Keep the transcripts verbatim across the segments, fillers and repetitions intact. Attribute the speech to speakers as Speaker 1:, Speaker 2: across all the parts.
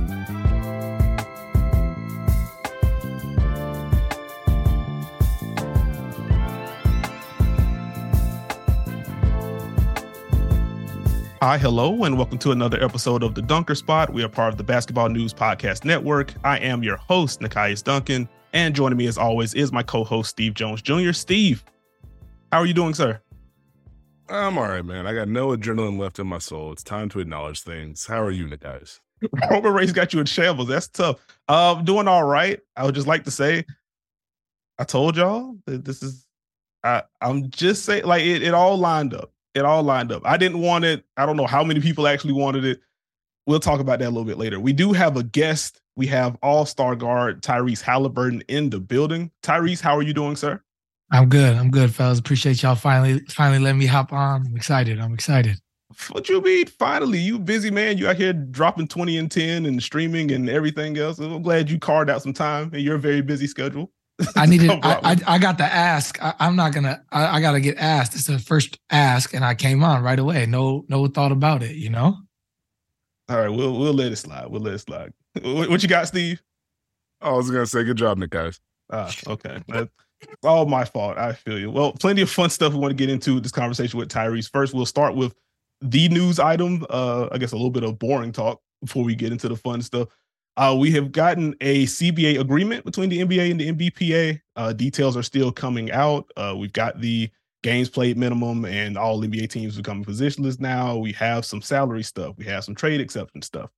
Speaker 1: Hi, hello, and welcome to another episode of The Dunker Spot. We are part of the Basketball News Podcast Network. I am your host, Nekias Duncan, and joining me as always is my co-host, Steve Jones Junior Steve, how are you doing, sir?
Speaker 2: I'm all right, man. I got no adrenaline left in my soul. It's time to acknowledge things. How are you, guys?
Speaker 1: Roman Reigns got you in shambles. That's tough. Uh, doing all right. I would just like to say, I told y'all that this is, I, I'm just saying, like, it, it all lined up. It all lined up. I didn't want it. I don't know how many people actually wanted it. We'll talk about that a little bit later. We do have a guest. We have all-star guard Tyrese Halliburton in the building. Tyrese, how are you doing, sir?
Speaker 3: I'm good. I'm good, fellas. Appreciate y'all finally finally letting me hop on. I'm excited. I'm excited.
Speaker 1: What you mean, finally? You busy, man. You out here dropping twenty and ten and streaming and everything else. I'm glad you carved out some time in your very busy schedule.
Speaker 3: I needed. I, I I got the ask. I, I'm not gonna. I, I got to get asked. It's the first ask, and I came on right away. No, no thought about it. You know.
Speaker 1: All right, we'll we'll let it slide. We'll let it slide. What, what you got, Steve?
Speaker 2: I was gonna say, good job, Nick, guys.
Speaker 1: Ah, okay. That's all my fault. I feel you. Well, plenty of fun stuff we want to get into this conversation with Tyrese. First, we'll start with the news item. Uh, I guess a little bit of boring talk before we get into the fun stuff. Uh, we have gotten a C B A agreement between the N B A and the N B P A. Uh, details are still coming out. Uh, we've got the games played minimum, and all N B A teams becoming positionless now. We have some salary stuff. We have some trade exception stuff.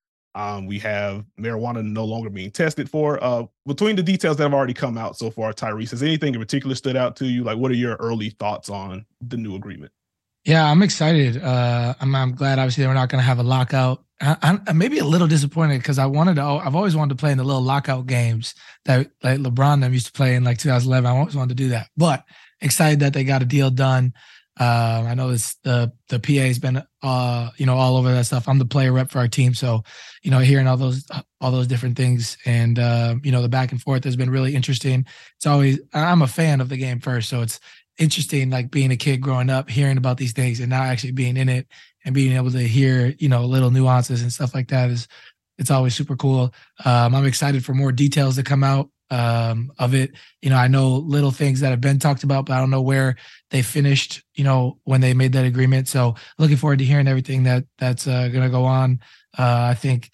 Speaker 1: Um, we have marijuana no longer being tested for. Uh, between the details that have already come out so far, Tyrese, has anything in particular stood out to you? Like, what are your early thoughts on the new agreement?
Speaker 3: Yeah, I'm excited. Uh, I'm, I'm glad, obviously, we're not going to have a lockout. I, I'm maybe a little disappointed because I wanted to. I've always wanted to play in the little lockout games that like LeBron them used to play in like two thousand eleven. I always wanted to do that, but excited that they got a deal done. Uh, I know it's the the P A has been uh you know all over that stuff. I'm the player rep for our team, so you know hearing all those all those different things and uh, you know the back and forth has been really interesting. It's always I'm a fan of the game first, so it's interesting like being a kid growing up, hearing about these things, and now actually being in it and being able to hear, you know, little nuances and stuff like that is, it's always super cool. Um, I'm excited for more details to come out um, of it. You know, I know little things that have been talked about, but I don't know where they finished, you know, when they made that agreement. So looking forward to hearing everything that that's uh, going to go on. Uh, I think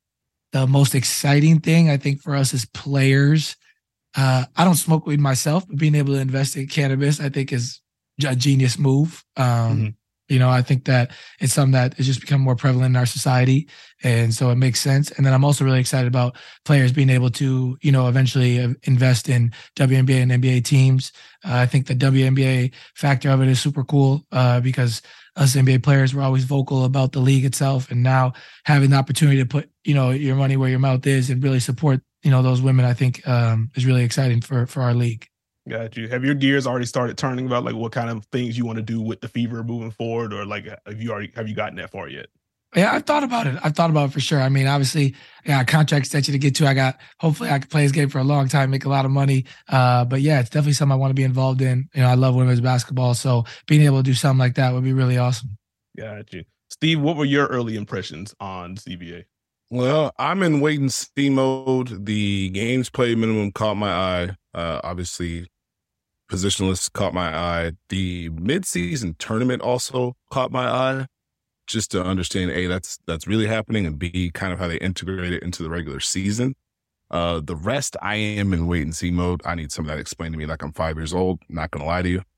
Speaker 3: the most exciting thing, I think, for us as players, uh, I don't smoke weed myself, but being able to invest in cannabis, I think, is a genius move. Um, mm-hmm. You know, I think that it's something that has just become more prevalent in our society. And so it makes sense. And then I'm also really excited about players being able to, you know, eventually invest in W N B A and N B A teams. Uh, I think the W N B A factor of it is super cool uh, because us N B A players were always vocal about the league itself. And now having the opportunity to put, you know, your money where your mouth is and really support, you know, those women, I think um, is really exciting for, for our league.
Speaker 1: Got you. Have your gears already started turning about like what kind of things you want to do with the Fever moving forward, or like have you already have you gotten that far yet?
Speaker 3: Yeah, I've thought about it. I've thought about it for sure. I mean, obviously, I got a contract extension to get to. I got hopefully I can play this game for a long time, make a lot of money. Uh, but yeah, it's definitely something I want to be involved in. You know, I love women's basketball, so being able to do something like that would be really awesome.
Speaker 1: Got you, Steve. What were your early impressions on C B A?
Speaker 2: Well, I'm in wait and see mode. The games played minimum caught my eye. Uh, obviously. Positionless caught my eye. The mid-season tournament also caught my eye, just to understand, A, that's that's really happening, and B, kind of how they integrate it into the regular season. Uh, the rest, I am in wait-and-see mode. I need some of that explained to me like I'm five years old, not going to lie to you.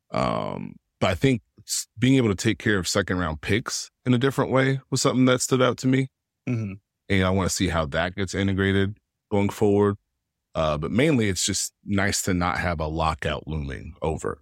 Speaker 2: Um, but I think being able to take care of second-round picks in a different way was something that stood out to me. Mm-hmm. And I want to see how that gets integrated going forward. Uh, but mainly, it's just nice to not have a lockout looming over.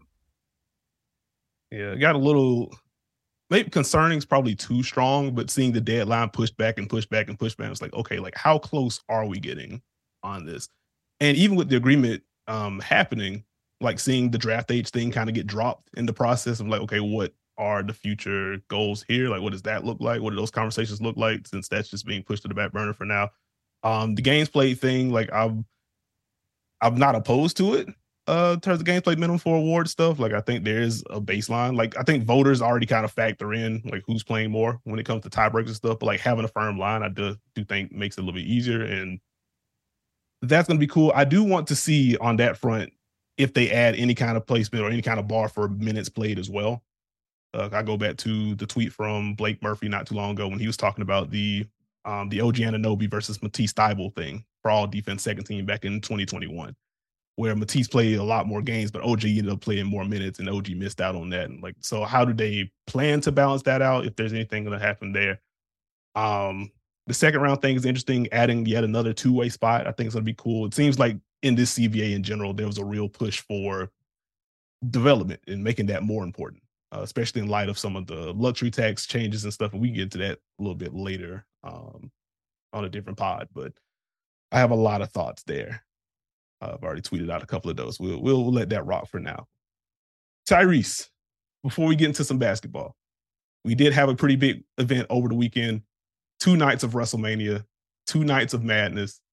Speaker 1: Yeah, got a little, maybe concerning is probably too strong, but seeing the deadline pushed back and pushed back and pushed back, it's like, okay, like how close are we getting on this? And even with the agreement um, happening, like seeing the draft age thing kind of get dropped in the process of like, okay, what are the future goals here? Like, what does that look like? What do those conversations look like? Since that's just being pushed to the back burner for now. Um, the games played thing, like I'm, I'm not opposed to it. uh, in terms of games played minimum for award stuff. Like, I think there is a baseline. Like, I think voters already kind of factor in like who's playing more when it comes to tiebreaks and stuff. But like having a firm line, I do do think makes it a little bit easier, and that's going to be cool. I do want to see on that front if they add any kind of placement or any kind of bar for minutes played as well. Uh, I go back to the tweet from Blake Murphy not too long ago when he was talking about the um, the O G Anunoby versus Matisse Thybulle thing for all defense second team back in twenty twenty-one, where Matisse played a lot more games, but O G ended up playing more minutes, and O G missed out on that. And like, so how do they plan to balance that out? If there's anything going to happen there, um, the second round thing is interesting. Adding yet another two way spot, I think it's going to be cool. It seems like in this C V A in general, there was a real push for development and making that more important. Uh, especially in light of some of the luxury tax changes and stuff. And we can get to that a little bit later um, on a different pod, but I have a lot of thoughts there. Uh, I've already tweeted out a couple of those. We'll, we'll let that rock for now. Tyrese, before we get into some basketball, we did have a pretty big event over the weekend. Two nights of WrestleMania, two nights of madness,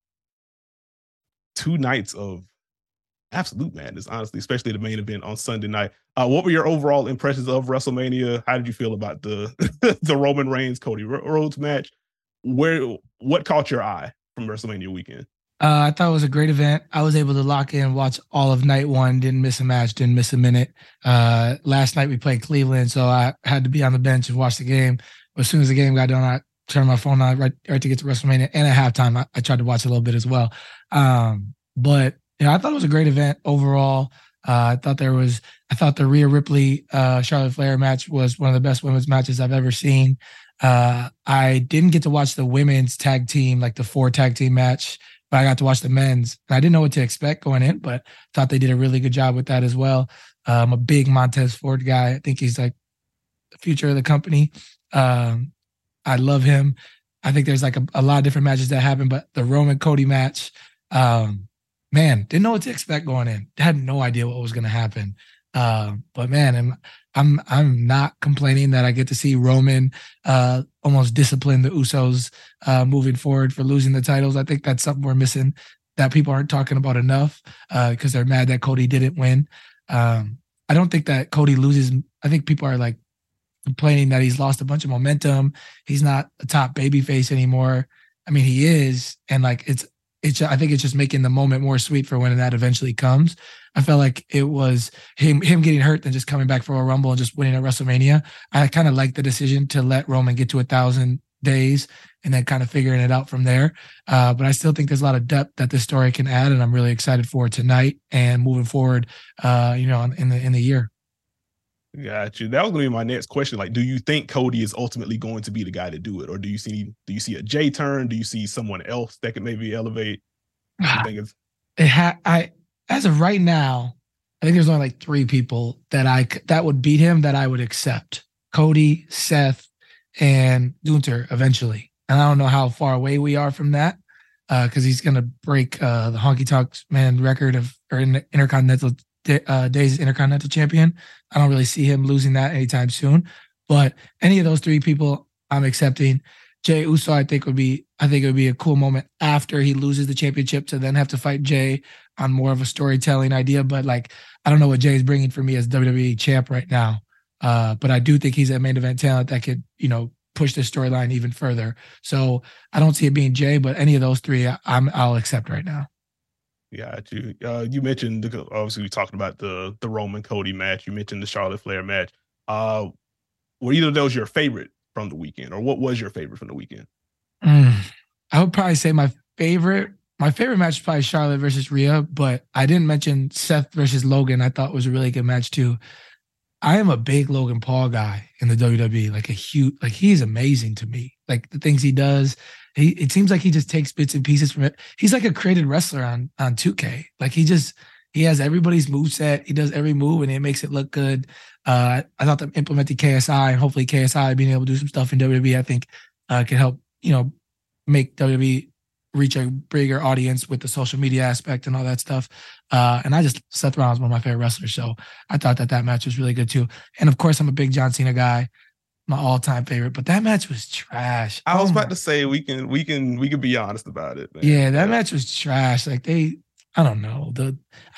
Speaker 1: two nights of absolute madness, honestly, especially the main event on Sunday night. Uh, what were your overall impressions of WrestleMania? How did you feel about the the Roman Reigns Cody Rhodes match? Where what caught your eye from WrestleMania weekend?
Speaker 3: Uh, I thought it was a great event. I was able to lock in, watch all of night one, didn't miss a match, didn't miss a minute. Uh, last night we played Cleveland, so I had to be on the bench and watch the game. But as soon as the game got done, I turned my phone on right, right to get to WrestleMania. And at halftime, I, I tried to watch a little bit as well. Um, but you know, I thought it was a great event overall. Uh, I thought there was, I thought the Rhea Ripley, uh, Charlotte Flair match was one of the best women's matches I've ever seen. Uh, I didn't get to watch the women's tag team, like the four tag team match, but I got to watch the men's. And I didn't know what to expect going in, but thought they did a really good job with that as well. Uh, I'm a big Montez Ford guy. I think he's like the future of the company. Um, I love him. I think there's like a, a lot of different matches that happen, but the Roman Cody match, um, man, didn't know what to expect going in. Had no idea what was going to happen. Uh, but man, I'm, I'm I'm not complaining that I get to see Roman uh, almost discipline the Usos uh, moving forward for losing the titles. I think that's something we're missing that people aren't talking about enough because uh, they're mad that Cody didn't win. Um, I don't think that Cody loses. I think people are like complaining that he's lost a bunch of momentum. He's not a top babyface anymore. I mean, he is, and like it's. It's, I think it's just making the moment more sweet for when that eventually comes. I felt like it was him him getting hurt and just coming back for a Rumble and just winning at WrestleMania. I kind of like the decision to let Roman get to a thousand days and then kind of figuring it out from there. Uh, but I still think there's a lot of depth that this story can add, and I'm really excited for tonight and moving forward. Uh, you know, in the in the year.
Speaker 1: Got you. That was going to be my next question. Like, do you think Cody is ultimately going to be the guy to do it, or do you see do you see a Jay turn? Do you see someone else that could maybe elevate? I think it's
Speaker 3: it ha- I as of right now, I think there's only like three people that I that would beat him that I would accept: Cody, Seth, and Gunther eventually. And I don't know how far away we are from that because uh, he's going to break uh, the Honky Tonk Man record of or in Intercontinental. Uh, Days Intercontinental Champion. I don't really see him losing that anytime soon. But any of those three people, I'm accepting. Jey Uso, I think would be. I think it would be a cool moment after he loses the championship to then have to fight Jay on more of a storytelling idea. But like, I don't know what Jay is bringing for me as W W E champ right now. Uh, but I do think he's a main event talent that could, you know, push this storyline even further. So I don't see it being Jay, but any of those three, I'm I'll accept right now.
Speaker 1: Yeah, you. Uh, you mentioned the, obviously we talking about the the Roman Cody match. You mentioned the Charlotte Flair match. Uh, were either of those your favorite from the weekend, or what was your favorite from the weekend?
Speaker 3: Mm, I would probably say my favorite. My favorite match is probably Charlotte versus Rhea, but I didn't mention Seth versus Logan. I thought was a really good match too. I am a big Logan Paul guy in the W W E, like a huge, like he's amazing to me. Like the things he does. He, it seems like he just takes bits and pieces from it. He's like a created wrestler on, on two K. Like he just, he has everybody's moveset. He does every move and it makes it look good. Uh, I thought them implementing K S I and hopefully K S I being able to do some stuff in W W E, I think uh, can help, you know, make W W E reach a bigger audience with the social media aspect and all that stuff. Uh, and I just, Seth Rollins is one of my favorite wrestlers. So I thought that that match was really good too. And of course I'm a big John Cena guy. My all-time favorite, but that match was trash.
Speaker 1: I was
Speaker 3: oh
Speaker 1: about
Speaker 3: my.
Speaker 1: to say we can we can we can be honest about it, man.
Speaker 3: Yeah, that yeah. match was trash. Like they, I don't know the. I,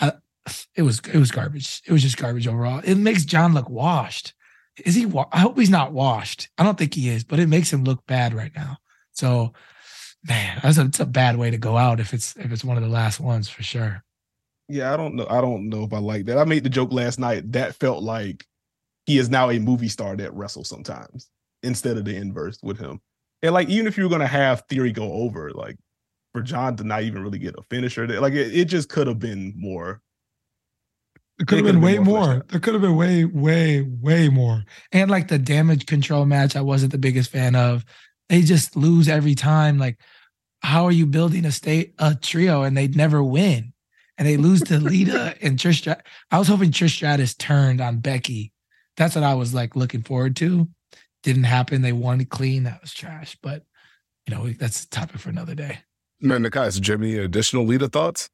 Speaker 3: it was it was garbage. It was just garbage overall. It makes John look washed. Is he? I hope he's not washed. I don't think he is, but it makes him look bad right now. So, man, that's a, it's a bad way to go out if it's if it's one of the last ones for sure.
Speaker 1: Yeah, I don't know. I don't know if I like that. I made the joke last night. That felt like he is now a movie star that wrestles sometimes instead of the inverse with him. And like, even if you were going to have Theory go over, like for John to not even really get a finisher, like it, it just could have been more.
Speaker 3: There could have been, been way more. more. There could have been way, way, way more. And like the damage control match, I wasn't the biggest fan of. They just lose every time. Like, how are you building a state a trio and they'd never win? And they lose to Lita and Trish Stratus. I was hoping Trish Stratus turned on Becky. That's what I was like looking forward to. Didn't happen. They won clean. That was trash. But you know, that's a topic for another day.
Speaker 2: Man, Nikai, do you have any additional Lita thoughts?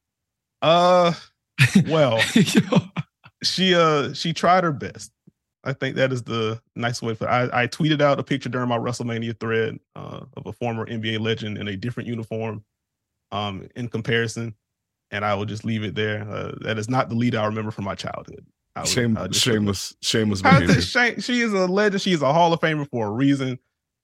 Speaker 1: Uh. Well, she uh she tried her best. I think that is the nice way for. I, I tweeted out a picture during my WrestleMania thread uh, of a former N B A legend in a different uniform, um, in comparison, and I will just leave it there. Uh, that is not the Lita I remember from my childhood. I would,
Speaker 2: Shame,
Speaker 1: I
Speaker 2: shameless, shameless.
Speaker 1: Shame, she is a legend. She is a Hall of Famer for a reason.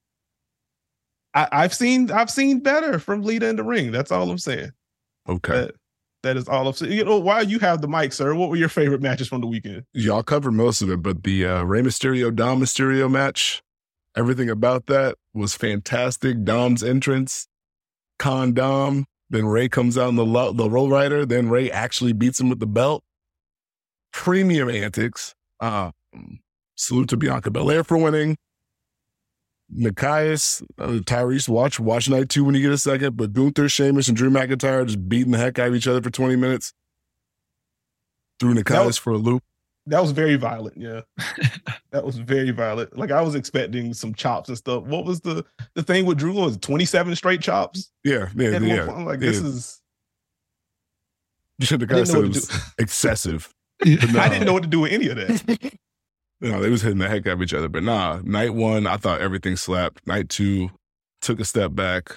Speaker 1: I, I've seen I've seen better from Lita in the ring. That's all I'm saying.
Speaker 2: Okay.
Speaker 1: That, That is all I'm saying. You know, while you have the mic, sir, what were your favorite matches from the weekend?
Speaker 2: Y'all covered most of it, but the uh, Rey Mysterio, Dom Mysterio match, everything about that was fantastic. Dom's entrance, con Dom, then Rey comes out in the, lo- the Roll Rider, then Rey actually beats him with the belt. Premium antics. Uh, salute to Bianca Belair for winning. Nikias, uh, Tyrese, watch watch night two when you get a second, but Gunther, Sheamus, and Drew McIntyre just beating the heck out of each other for twenty minutes. Threw Nikias was, for a loop.
Speaker 1: That was very violent, yeah. That was very violent. Like, I was expecting some chops and stuff. What was the the thing with Drew? Was twenty-seven straight chops?
Speaker 2: Yeah, yeah,
Speaker 1: At
Speaker 2: yeah.
Speaker 1: I'm like,
Speaker 2: yeah.
Speaker 1: this is...
Speaker 2: The guy said it was excessive.
Speaker 1: No. I didn't know what to do with any of that.
Speaker 2: You know, they was hitting the heck out of each other. But nah, night one, I thought everything slapped. Night two, took a step back.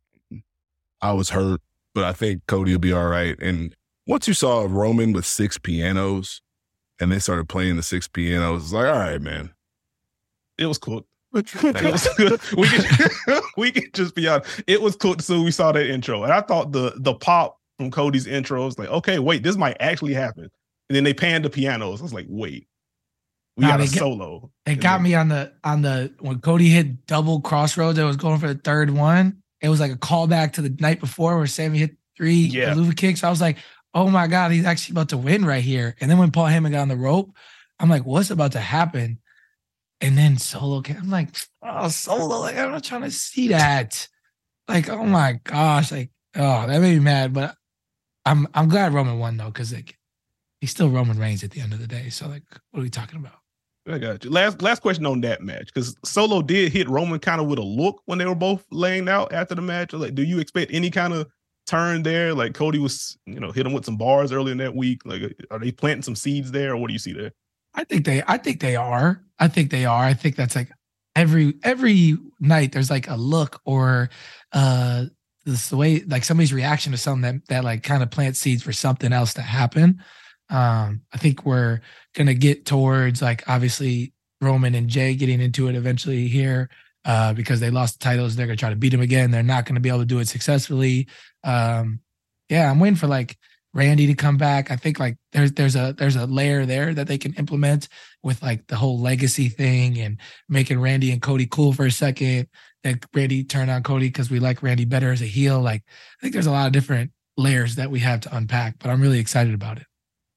Speaker 2: I was hurt, but I think Cody will be all right. And once you saw Roman with six pianos and they started playing the six pianos, it's like, all right, man.
Speaker 1: It was cool. It was good. We can, we can just be honest. It was cool. So we saw that intro. And I thought the the pop from Cody's intro was like, okay, wait, this might actually happen. And then they panned the pianos. I was like, wait. We nah, got a got,
Speaker 3: solo. It got then, me on the on the when Cody hit double crossroads. I was going for the third one. It was like a callback to the night before where Sammy hit three yeah. Luva kicks. I was like, oh my God, he's actually about to win right here. And then when Paul Heyman got on the rope, I'm like, what's about to happen? And then Solo came. I'm like, oh, Solo, like, I'm not trying to see that. Like, oh my gosh, like, oh, that made me mad. But I'm I'm glad Roman won though, because like he's still Roman Reigns at the end of the day. So like, what are we talking about?
Speaker 1: I got you. Last last question on that match, because Solo did hit Roman kind of with a look when they were both laying out after the match. Like, do you expect any kind of turn there? Like Cody was, you know, hit him with some bars earlier in that week. Like, are they planting some seeds there, or what do you see there?
Speaker 3: I think they, I think they are. I think they are. I think that's like every every night there's like a look or uh this the way like somebody's reaction to something that that like kind of plants seeds for something else to happen. Um, I think we're gonna get towards like obviously Roman and Jay getting into it eventually here uh, because they lost the titles. They're gonna try to beat him again. They're not gonna be able to do it successfully. Um, yeah, I'm waiting for like Randy to come back. I think like there's there's a there's a layer there that they can implement with like the whole legacy thing and making Randy and Cody cool for a second. Then Randy turned on Cody because we like Randy better as a heel. Like I think there's a lot of different layers that we have to unpack, but I'm really excited about it.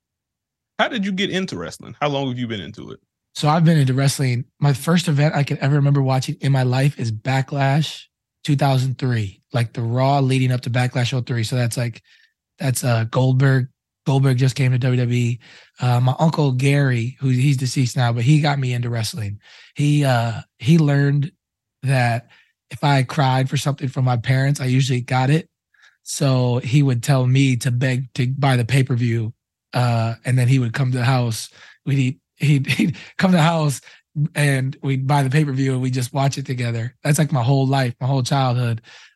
Speaker 1: How did you get into wrestling? How long have you been into it?
Speaker 3: So I've been into wrestling. My first event I can ever remember watching in my life is Backlash two thousand three, like the Raw leading up to Backlash oh three. So that's like, that's uh, Goldberg. Goldberg just came to W W E. Uh, my uncle Gary, who he's deceased now, but he got me into wrestling. He uh, he learned that if I cried for something from my parents, I usually got it. So he would tell me to beg to buy the pay-per-view. Uh, and then he would come to the house. We'd eat, he'd, he'd come to the house and we'd buy the pay-per-view and we just watch it together. That's like my whole life, my whole childhood.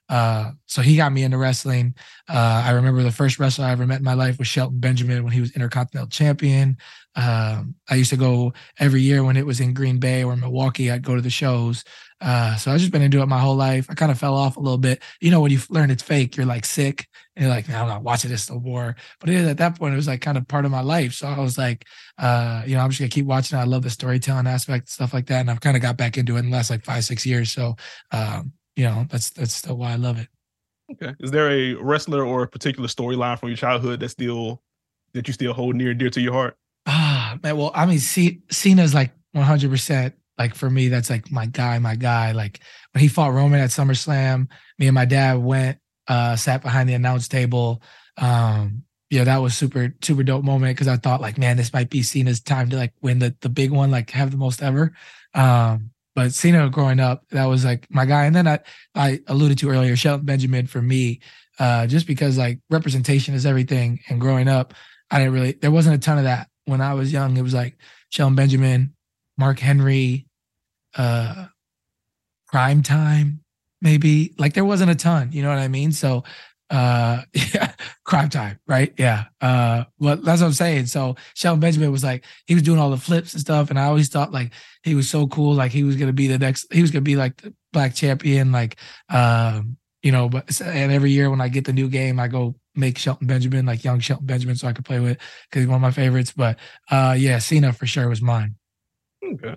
Speaker 3: Uh, so he got me into wrestling. Uh, I remember the first wrestler I ever met in my life was Shelton Benjamin when he was Intercontinental Champion. Um, I used to go every year when it was in Green Bay or Milwaukee. I'd go to the shows. Uh, so I've just been into it my whole life. I kind of fell off a little bit. You know, when you learn it's fake, you're like sick and you're like, no, I'm not watching this no more. But at that point, it was like kind of part of my life. So I was like, uh, you know, I'm just gonna keep watching it. I love the storytelling aspect, stuff like that. And I've kind of got back into it in the last like five, six years. So, um, you know, that's that's still why I love it.
Speaker 1: Okay. Is there a wrestler or a particular storyline from your childhood that still that you still hold near and dear to your heart?
Speaker 3: Ah, man. Well, I mean, C- Cena's like one hundred percent. Like for me, that's like my guy, my guy. Like when he fought Roman at SummerSlam, me and my dad went, uh, sat behind the announce table. Um, yeah, that was super, super dope moment because I thought like, man, this might be Cena's time to like win the the big one, like have the most ever. Um, but Cena growing up, that was like my guy. And then I, I alluded to earlier, Shelton Benjamin for me, uh, just because like representation is everything. And growing up, I didn't really, there wasn't a ton of that. When I was young, it was like Shelton Benjamin, Mark Henry, uh, Prime Time, maybe. Like there wasn't a ton, you know what I mean? So, uh, yeah, Crime Time, right? Yeah. Uh, well, that's what I'm saying. So Shelton Benjamin was like, he was doing all the flips and stuff. And I always thought like he was so cool. Like he was going to be the next, he was going to be like the black champion. Like, um, you know, but, and every year when I get the new game, I go make Shelton Benjamin, like young Shelton Benjamin, so I could play with because he's one of my favorites. But uh, yeah, Cena for sure was mine.
Speaker 1: Okay.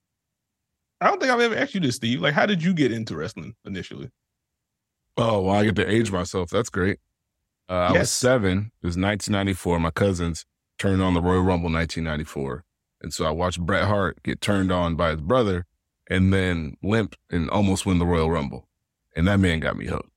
Speaker 1: I don't think I've ever asked you this, Steve. Like, how did you get into wrestling initially?
Speaker 2: Oh, well, I get to age myself. That's great. Uh, I
Speaker 1: Yes.
Speaker 2: was seven. It was nineteen ninety-four. My cousins turned on the Royal Rumble nineteen ninety-four. And so I watched Bret Hart get turned on by his brother and then limp and almost win the Royal Rumble. And that man got me hooked.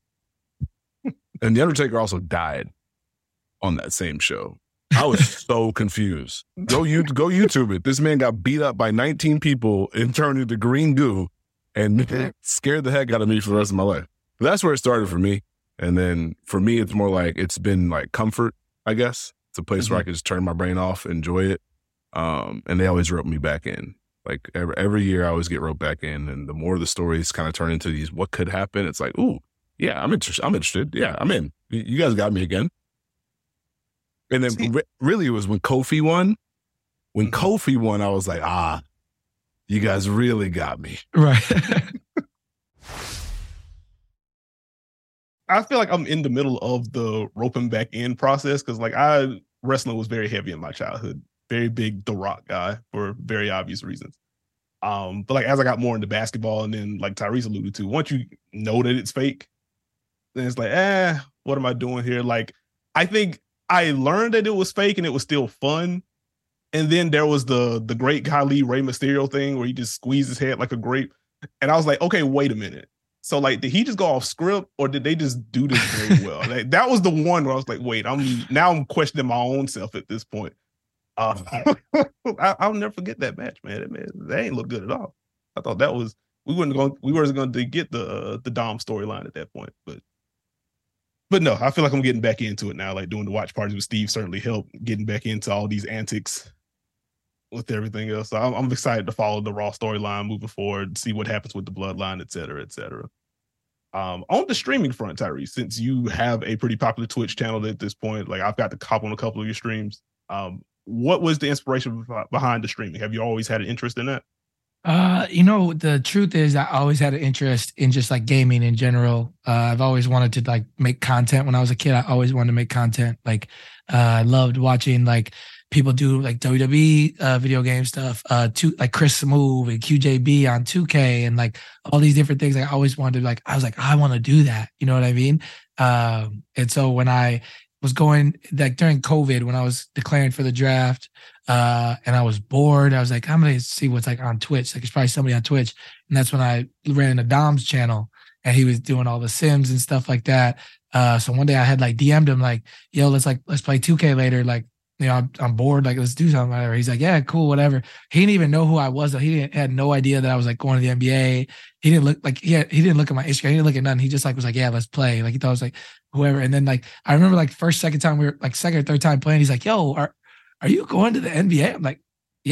Speaker 2: And The Undertaker also died on that same show. I was so confused. Go you go YouTube it. This man got beat up by nineteen people and turned into green goo and scared the heck out of me for the rest of my life. But that's where it started for me. And then for me, it's more like it's been like comfort, I guess. It's a place mm-hmm. where I can just turn my brain off, enjoy it. Um, and they always rope me back in. Like every, every year I always get roped back in. And the more the stories kind of turn into these, what could happen? It's like, ooh, yeah, I'm interested. I'm interested. Yeah, I'm in. You guys got me again. And then re- really it was when Kofi won. When mm-hmm. Kofi won, I was like, ah, you guys really got me.
Speaker 3: Right.
Speaker 1: I feel like I'm in the middle of the roping back in process because like I wrestling was very heavy in my childhood. Very big The Rock guy for very obvious reasons. Um, but like as I got more into basketball and then like Tyrese alluded to, once you know that it's fake, then it's like, eh, what am I doing here? Like, I think I learned that it was fake and it was still fun. And then there was the the great Khali Rey Mysterio thing where he just squeezed his head like a grape. And I was like, okay, wait a minute. So like, did he just go off script or did they just do this very well? Like, that was the one where I was like, wait, I'm now I'm questioning my own self at this point. Uh, I, I'll never forget that match, man. That, man. They ain't look good at all. I thought that was we weren't going we weren't going to get the uh, the Dom storyline at that point, but but no, I feel like I'm getting back into it now. Like doing the watch parties with Steve certainly helped getting back into all these antics with everything else. So I'm, I'm excited to follow the Raw storyline moving forward, see what happens with the bloodline, et cetera, et cetera. Um, on the streaming front, Tyrese, since you have a pretty popular Twitch channel at this point, like I've got to cop on a couple of your streams. Um, what was the inspiration behind the streaming? Have you always had an interest in that?
Speaker 3: Uh, you know, the truth is I always had an interest in just like gaming in general. Uh, I've always wanted to like make content. When I was a kid, I always wanted to make content. Like, uh, I loved watching like people do like W W E uh, video game stuff, uh, to like Chris Smoove and Q J B on two K and like all these different things. I always wanted to like, I was like, I want to do that. You know what I mean? Um, and so when I was going like during COVID, when I was declaring for the draft, uh, and I was bored, I was like, I'm going to see what's like on Twitch. Like, it's probably somebody on Twitch. And that's when I ran into Dom's channel and he was doing all the Sims and stuff like that. Uh, so one day I had like D M'd him like, yo, let's like, let's play two K later. Like, you know, I'm, I'm bored. Like, let's do something. Whatever. He's like, yeah, cool, whatever. He didn't even know who I was. Though. He didn't had no idea that I was like going to the N B A. He didn't look like he had, he didn't look at my Instagram. He didn't look at nothing. He just like was like, yeah, let's play. Like he thought it was like whoever. And then like I remember like first, second time we were like second or third time playing. He's like, yo, are are you going to the N B A? I'm like, yeah.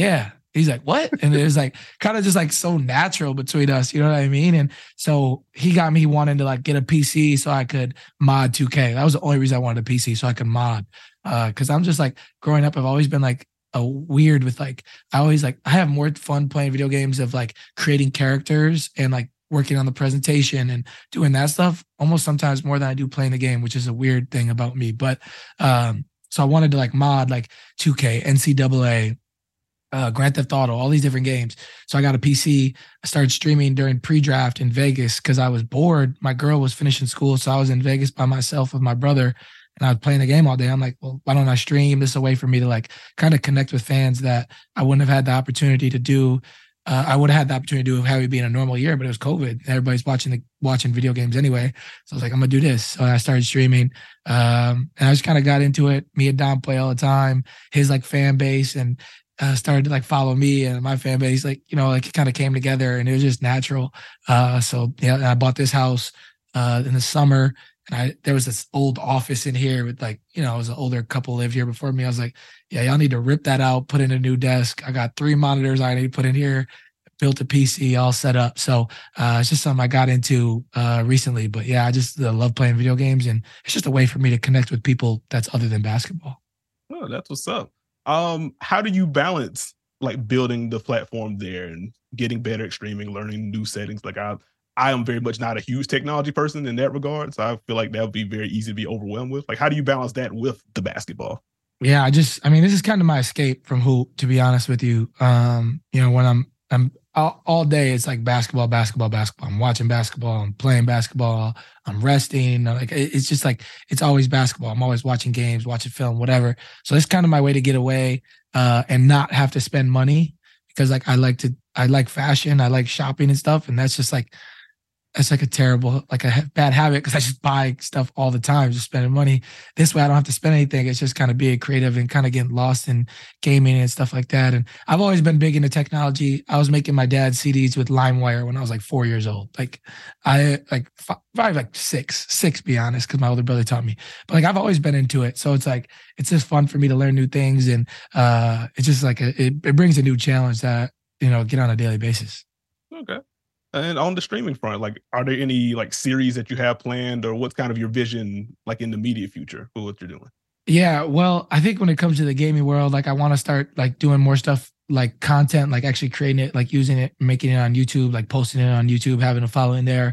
Speaker 3: He's like, what? And it was like kind of just like so natural between us. You know what I mean? And so he got me wanting to like get a P C so I could mod two K. That was the only reason I wanted a P C, so I could mod. Uh, cause I'm just like growing up, I've always been like a weird with like, I always like, I have more fun playing video games of like creating characters and like working on the presentation and doing that stuff almost sometimes more than I do playing the game, which is a weird thing about me. But, um, so I wanted to like mod like two K, N C double A, Uh, Grand Theft Auto, all these different games. So I got a P C. I started streaming during pre-draft in Vegas because I was bored. My girl was finishing school, so I was in Vegas by myself with my brother, and I was playing the game all day. I'm like, well, why don't I stream? This is a way for me to like kind of connect with fans that I wouldn't have had the opportunity to do. Uh, I would have had the opportunity to do have it being a normal year, but it was COVID. Everybody's watching the watching video games anyway. So I was like, I'm gonna do this. So I started streaming, um, and I just kind of got into it. Me and Dom play all the time. His like fan base and Uh, started to like follow me and my fan base, like, you know, like it kind of came together and it was just natural. Uh, so yeah, I bought this house uh, in the summer, and I, there was this old office in here with like, you know, it was an older couple lived here before me. I was like, yeah, y'all need to rip that out, put in a new desk. I got three monitors I need to put in here, built a P C all set up. So uh, it's just something I got into uh, recently, but yeah, I just uh, love playing video games, and it's just a way for me to connect with people that's other than basketball.
Speaker 1: Oh, that's what's up. Um, how do you balance like building the platform there and getting better at streaming, learning new settings? Like I, I am very much not a huge technology person in that regard, so I feel like that would be very easy to be overwhelmed with. Like, how do you balance that with the basketball?
Speaker 3: Yeah, I just, I mean, this is kind of my escape from hoop, to be honest with you. Um, you know, when I'm, I'm all, all day, it's like basketball, basketball, basketball. I'm watching basketball, I'm playing basketball, I'm resting. Like, it's just like, it's always basketball. I'm always watching games, watching film, whatever. So it's kind of my way to get away uh, and not have to spend money, because like, I like to, I like fashion, I like shopping and stuff. And that's just like, that's like a terrible, like a bad habit, because I just buy stuff all the time, just spending money. This way I don't have to spend anything. It's just kind of being creative and kind of getting lost in gaming and stuff like that. And I've always been big into technology. I was making my dad's C Ds with LimeWire when I was like four years old. Like I like five, probably like six, six, be honest, because my older brother taught me. But like I've always been into it. So it's like, it's just fun for me to learn new things. And uh, it's just like, a, it, it brings a new challenge that, you know, get on a daily basis.
Speaker 1: Okay. And on the streaming front, like, are there any like series that you have planned, or what's kind of your vision like in the immediate future for what you're doing?
Speaker 3: Yeah, well, I think when it comes to the gaming world, like I want to start like doing more stuff like content, like actually creating it, like using it, making it on YouTube, like posting it on YouTube, having a following there.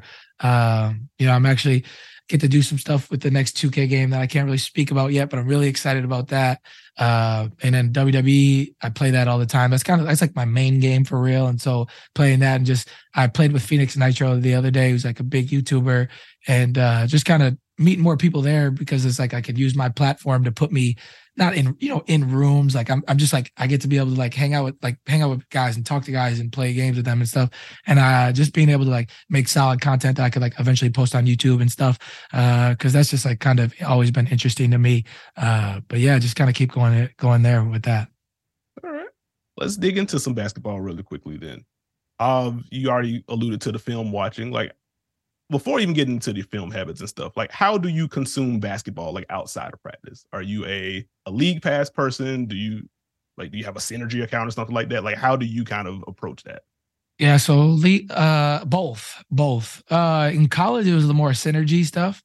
Speaker 3: Um, you know, I'm actually get to do some stuff with the next two K game that I can't really speak about yet, but I'm really excited about that. Uh, and then W W E, I play that all the time. That's kind of, that's like my main game for real. And so playing that, and just, I played with Phoenix Nitro the other day, who's like a big YouTuber, and uh, just kind of meeting more people there, because it's like, I could use my platform to put me not in, you know, in rooms. Like I'm, I'm just like, I get to be able to like hang out with, like hang out with guys and talk to guys and play games with them and stuff. And uh, just being able to like make solid content that I could like eventually post on YouTube and stuff. Uh, cause that's just like kind of always been interesting to me. Uh, but yeah, just kind of keep going, going there with that.
Speaker 1: All right. Let's dig into some basketball really quickly then. Um, you already alluded to the film watching. Like, before even getting into the film habits and stuff, like how do you consume basketball like outside of practice? Are you a, a league pass person? Do you like, do you have a Synergy account or something like that? Like, how do you kind of approach that?
Speaker 3: Yeah, so league, uh, both, both. Uh, in college, it was the more Synergy stuff.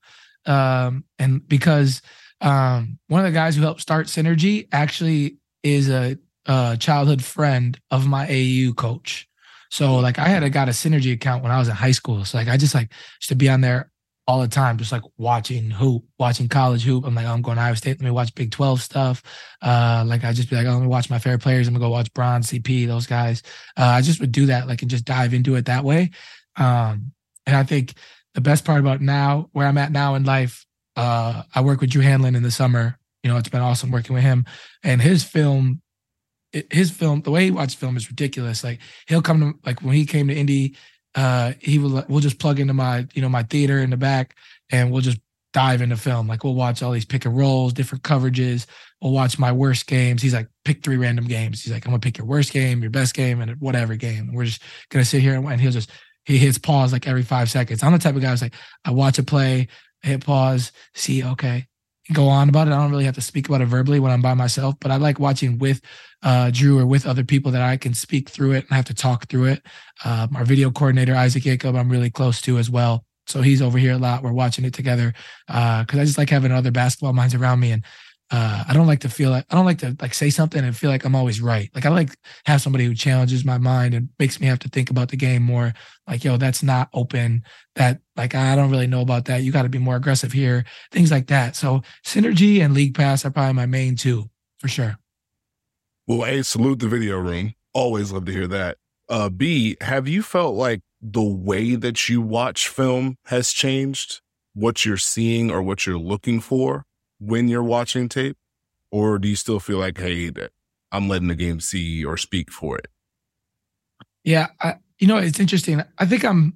Speaker 3: Um, and because um, one of the guys who helped start Synergy actually is a, a childhood friend of my A A U coach. So like I had a got a Synergy account when I was in high school. So like I just like used to be on there all the time, just like watching hoop, watching college hoop. I'm like, oh, I'm going to Iowa State. Let me watch Big twelve stuff. Uh, like I just be like, oh, let me watch my favorite players. I'm gonna go watch Bron, C P, those guys. Uh, I just would do that, like, and just dive into it that way. Um, and I think the best part about now, where I'm at now in life, uh, I work with Drew Hanlon in the summer. You know, it's been awesome working with him, and his film. His film, the way he watches film is ridiculous. Like he'll come to, like when he came to Indy, uh, he will, we'll just plug into my, you know, my theater in the back, and we'll just dive into film. Like we'll watch all these pick and rolls, different coverages. We'll watch my worst games. He's like, pick three random games. He's like, I'm gonna pick your worst game, your best game, and whatever game. And we're just gonna sit here, and, and he'll just, he hits pause like every five seconds. I'm the type of guy who's like, I watch a play, I hit pause, see, okay. go on about it. I don't really have to speak about it verbally when I'm by myself, but I like watching with uh, Drew or with other people that I can speak through it and have to talk through it. Um, our video coordinator, Isaac Jacob, I'm really close to as well. So he's over here a lot. We're watching it together because uh, I just like having other basketball minds around me. And uh, I don't like to feel like, I don't like to like say something and feel like I'm always right. Like I like have somebody who challenges my mind and makes me have to think about the game more. Like, yo, that's not open. That like, I don't really know about that. You got to be more aggressive here. Things like that. So Synergy and League Pass are probably my main two for sure.
Speaker 2: Well, A, salute the video room. Always love to hear that. Uh, B, have you felt like the way that you watch film has changed? What you're seeing or what you're looking for when you're watching tape? Or do you still feel like, hey, I'm letting the game see or speak for it?
Speaker 3: Yeah, I, you know, it's interesting. I think I'm,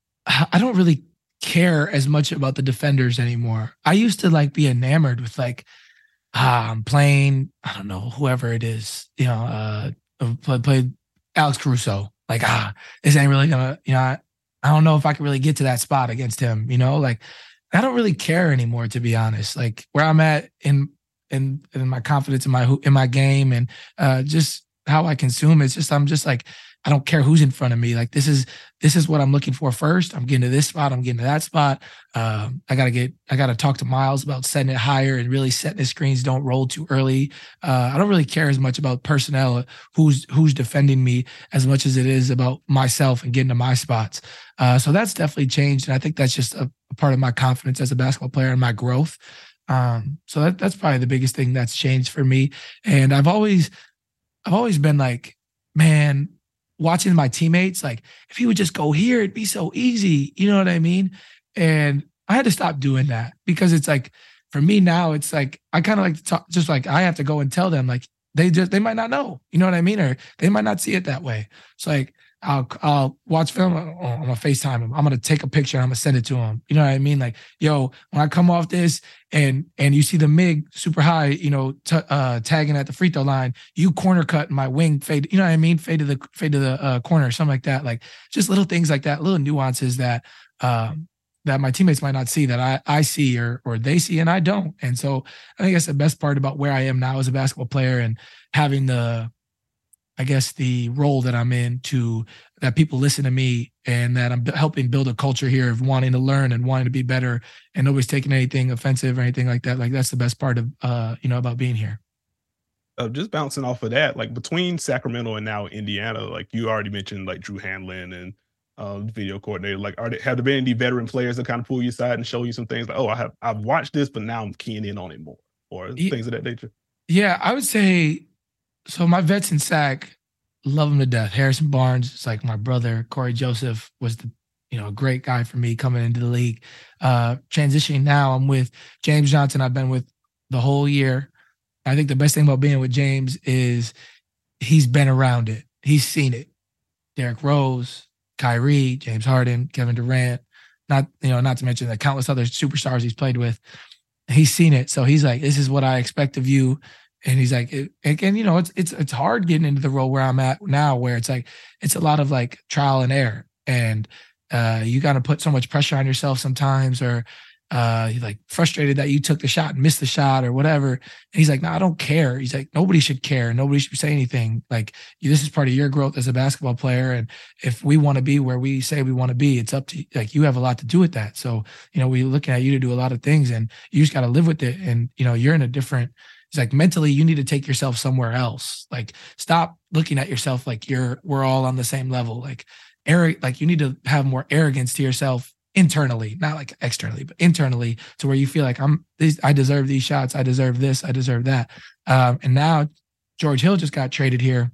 Speaker 3: I don't really care as much about the defenders anymore. I used to like be enamored with like, ah, I'm playing, I don't know, whoever it is, you know, uh, played play Alex Caruso. Like, ah, this ain't really gonna, you know, I, I don't know if I can really get to that spot against him, you know, like I don't really care anymore, to be honest. Like where I'm at in in in my confidence in my in my game and uh, just how I consume. It's just I'm just like I don't care who's in front of me. Like this is this is what I'm looking for first. I'm getting to this spot. I'm getting to that spot. Um, I gotta get. I gotta talk to Miles about setting it higher and really setting the screens. Don't roll too early. Uh, I don't really care as much about personnel, who's who's defending me, as much as it is about myself and getting to my spots. Uh, so that's definitely changed, and I think that's just a, a part of my confidence as a basketball player and my growth. Um, so that, that's probably the biggest thing that's changed for me. And I've always, I've always been like, man, watching my teammates, like if he would just go here, it'd be so easy. You know what I mean? And I had to stop doing that because it's like, for me now, it's like, I kind of like to talk, just like I have to go and tell them like, they just, they might not know, you know what I mean? Or they might not see it that way. It's like, I'll, I'll watch film. Oh, I'm gonna FaceTime him. I'm gonna take a picture. And I'm gonna send it to him. You know what I mean? Like, yo, when I come off this and and you see the M I G super high, you know, t- uh, tagging at the free throw line, you corner cut my wing fade. You know what I mean? Fade to the fade to the uh, corner, something like that. Like just little things like that, little nuances that um, that my teammates might not see that I I see or or they see and I don't. And so I think that's the best part about where I am now as a basketball player and having the I guess the role that I'm in to that people listen to me and that I'm helping build a culture here of wanting to learn and wanting to be better and nobody's taking anything offensive or anything like that. Like that's the best part of, uh, you know, about being here.
Speaker 1: Uh, just bouncing off of that, like between Sacramento and now Indiana, like you already mentioned, like Drew Hanlon and um, video coordinator, like are there, have there been any veteran players that kind of pull you aside and show you some things like, oh, I have, I've watched this, but now I'm keying in on it more or yeah, things of that nature?
Speaker 3: Yeah, I would say, so my vets in Sac, love him to death. Harrison Barnes is like my brother. Corey Joseph was the, you know, a great guy for me coming into the league. Uh, transitioning now, I'm with James Johnson. I've been with the whole year. I think the best thing about being with James is he's been around it. He's seen it. Derrick Rose, Kyrie, James Harden, Kevin Durant, not, you know, not to mention the countless other superstars he's played with. He's seen it. So he's like, this is what I expect of you. And he's like, it, and you know, it's it's it's hard getting into the role where I'm at now, where it's like it's a lot of like trial and error, and uh, you got to put so much pressure on yourself sometimes, or uh, you're like frustrated that you took the shot and missed the shot or whatever. And he's like, no, I don't care. He's like, nobody should care. Nobody should say anything. Like, this is part of your growth as a basketball player, and if we want to be where we say we want to be, it's up to like you have a lot to do with that. So you know, we're looking at you to do a lot of things, and you just got to live with it. And you know, you're in a different. It's like mentally, you need to take yourself somewhere else. Like, stop looking at yourself like you're, we're all on the same level. Like, Eric, like you need to have more arrogance to yourself internally, not like externally, but internally, to where you feel like I'm, these, I deserve these shots. I deserve this. I deserve that. Um, and now George Hill just got traded here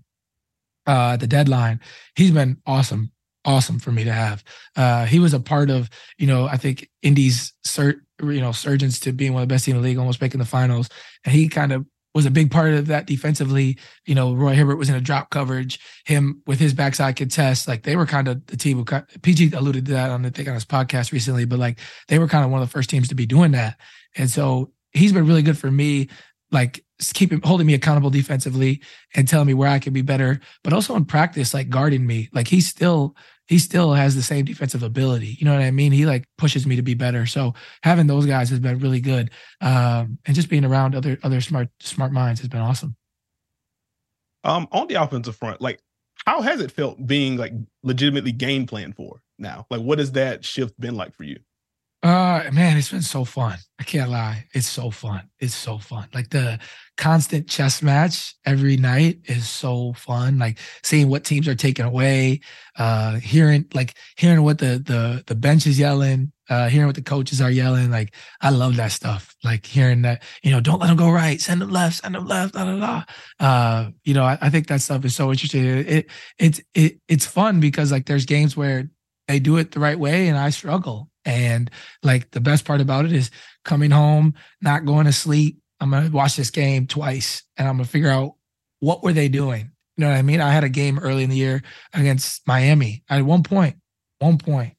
Speaker 3: uh, at the deadline. He's been awesome. Awesome for me to have. Uh, he was a part of, you know, I think Indy's cert, you know, surgeons to being one of the best teams in the league, almost making the finals. And he kind of was a big part of that defensively. You know, Roy Hibbert was in a drop coverage. Him with his backside contest, like they were kind of the team who P G alluded to that on the thing on his podcast recently, but like they were kind of one of the first teams to be doing that. And so he's been really good for me, like keeping holding me accountable defensively and telling me where I can be better, but also in practice, like guarding me. Like he's still he still has the same defensive ability. You know what I mean? He like pushes me to be better. So having those guys has been really good. Um, and just being around other other smart smart minds has been awesome.
Speaker 1: Um, on the offensive front, like how has it felt being like legitimately game plan for now? Like what has that shift been like for you?
Speaker 3: Uh man, it's been so fun. I can't lie. It's so fun. It's so fun. Like the constant chess match every night is so fun. Like seeing what teams are taking away, uh, hearing like hearing what the the the bench is yelling, uh, hearing what the coaches are yelling. Like I love that stuff. Like hearing that, you know, don't let them go right, send them left, send them left, da da da. Uh, you know, I, I think that stuff is so interesting. It, it it's it it's fun because like there's games where they do it the right way and I struggle. And like the best part about it is coming home, not going to sleep. I'm going to watch this game twice and I'm going to figure out what were they doing? You know what I mean? I had a game early in the year against Miami. I had one point, one point.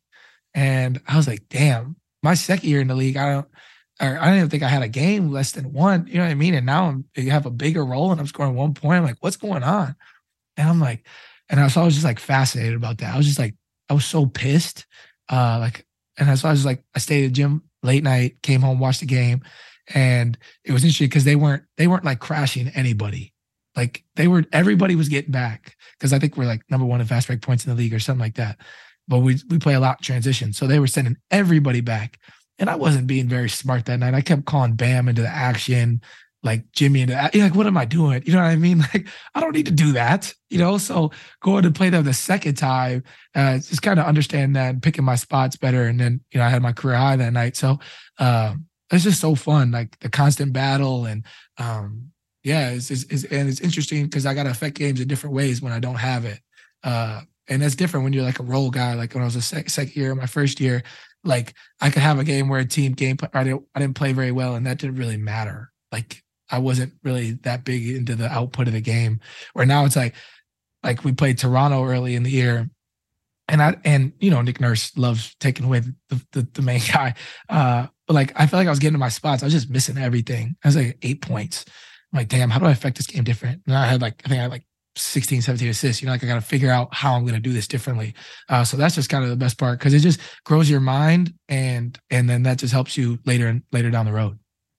Speaker 3: And I was like, damn, my second year in the league, I don't, or I don't even think I had a game less than one. You know what I mean? And now I'm, you have a bigger role and I'm scoring one point. I'm like, what's going on? And I'm like, and I was, I was just like fascinated about that. I was just like, I was so pissed. Uh, like, And so I was like, I stayed at the gym late night, came home, watched the game. And it was interesting because they weren't, they weren't like crashing anybody. Like they were, everybody was getting back. Cause I think we're like number one in fast break points in the league or something like that. But we, we play a lot in transition. So they were sending everybody back. And I wasn't being very smart that night. I kept calling Bam into the action, like Jimmy into that. Like, what am I doing? You know what I mean? Like, I don't need to do that, you know? So going to play them the second time, uh, just kind of understand that and picking my spots better. And then, you know, I had my career high that night. So um, it's just so fun, like the constant battle. And um, yeah, it's, it's, it's, and it's interesting because I got to affect games in different ways when I don't have it. Uh, and that's different when you're like a role guy. Like when I was a sec- second year, my first year, like I could have a game where a team game, I didn't, I didn't play very well and that didn't really matter. Like, I wasn't really that big into the output of the game. Where now it's like, like we played Toronto early in the year, and I and you know Nick Nurse loves taking away the the, the main guy. Uh, but like I felt like I was getting to my spots. I was just missing everything. I was like eight points. I'm like, damn, how do I affect this game different? And I had like I think I had like sixteen, seventeen assists. You know, like I got to figure out how I'm going to do this differently. Uh, so that's just kind of the best part because it just grows your mind, and and then that just helps you later and later down the road.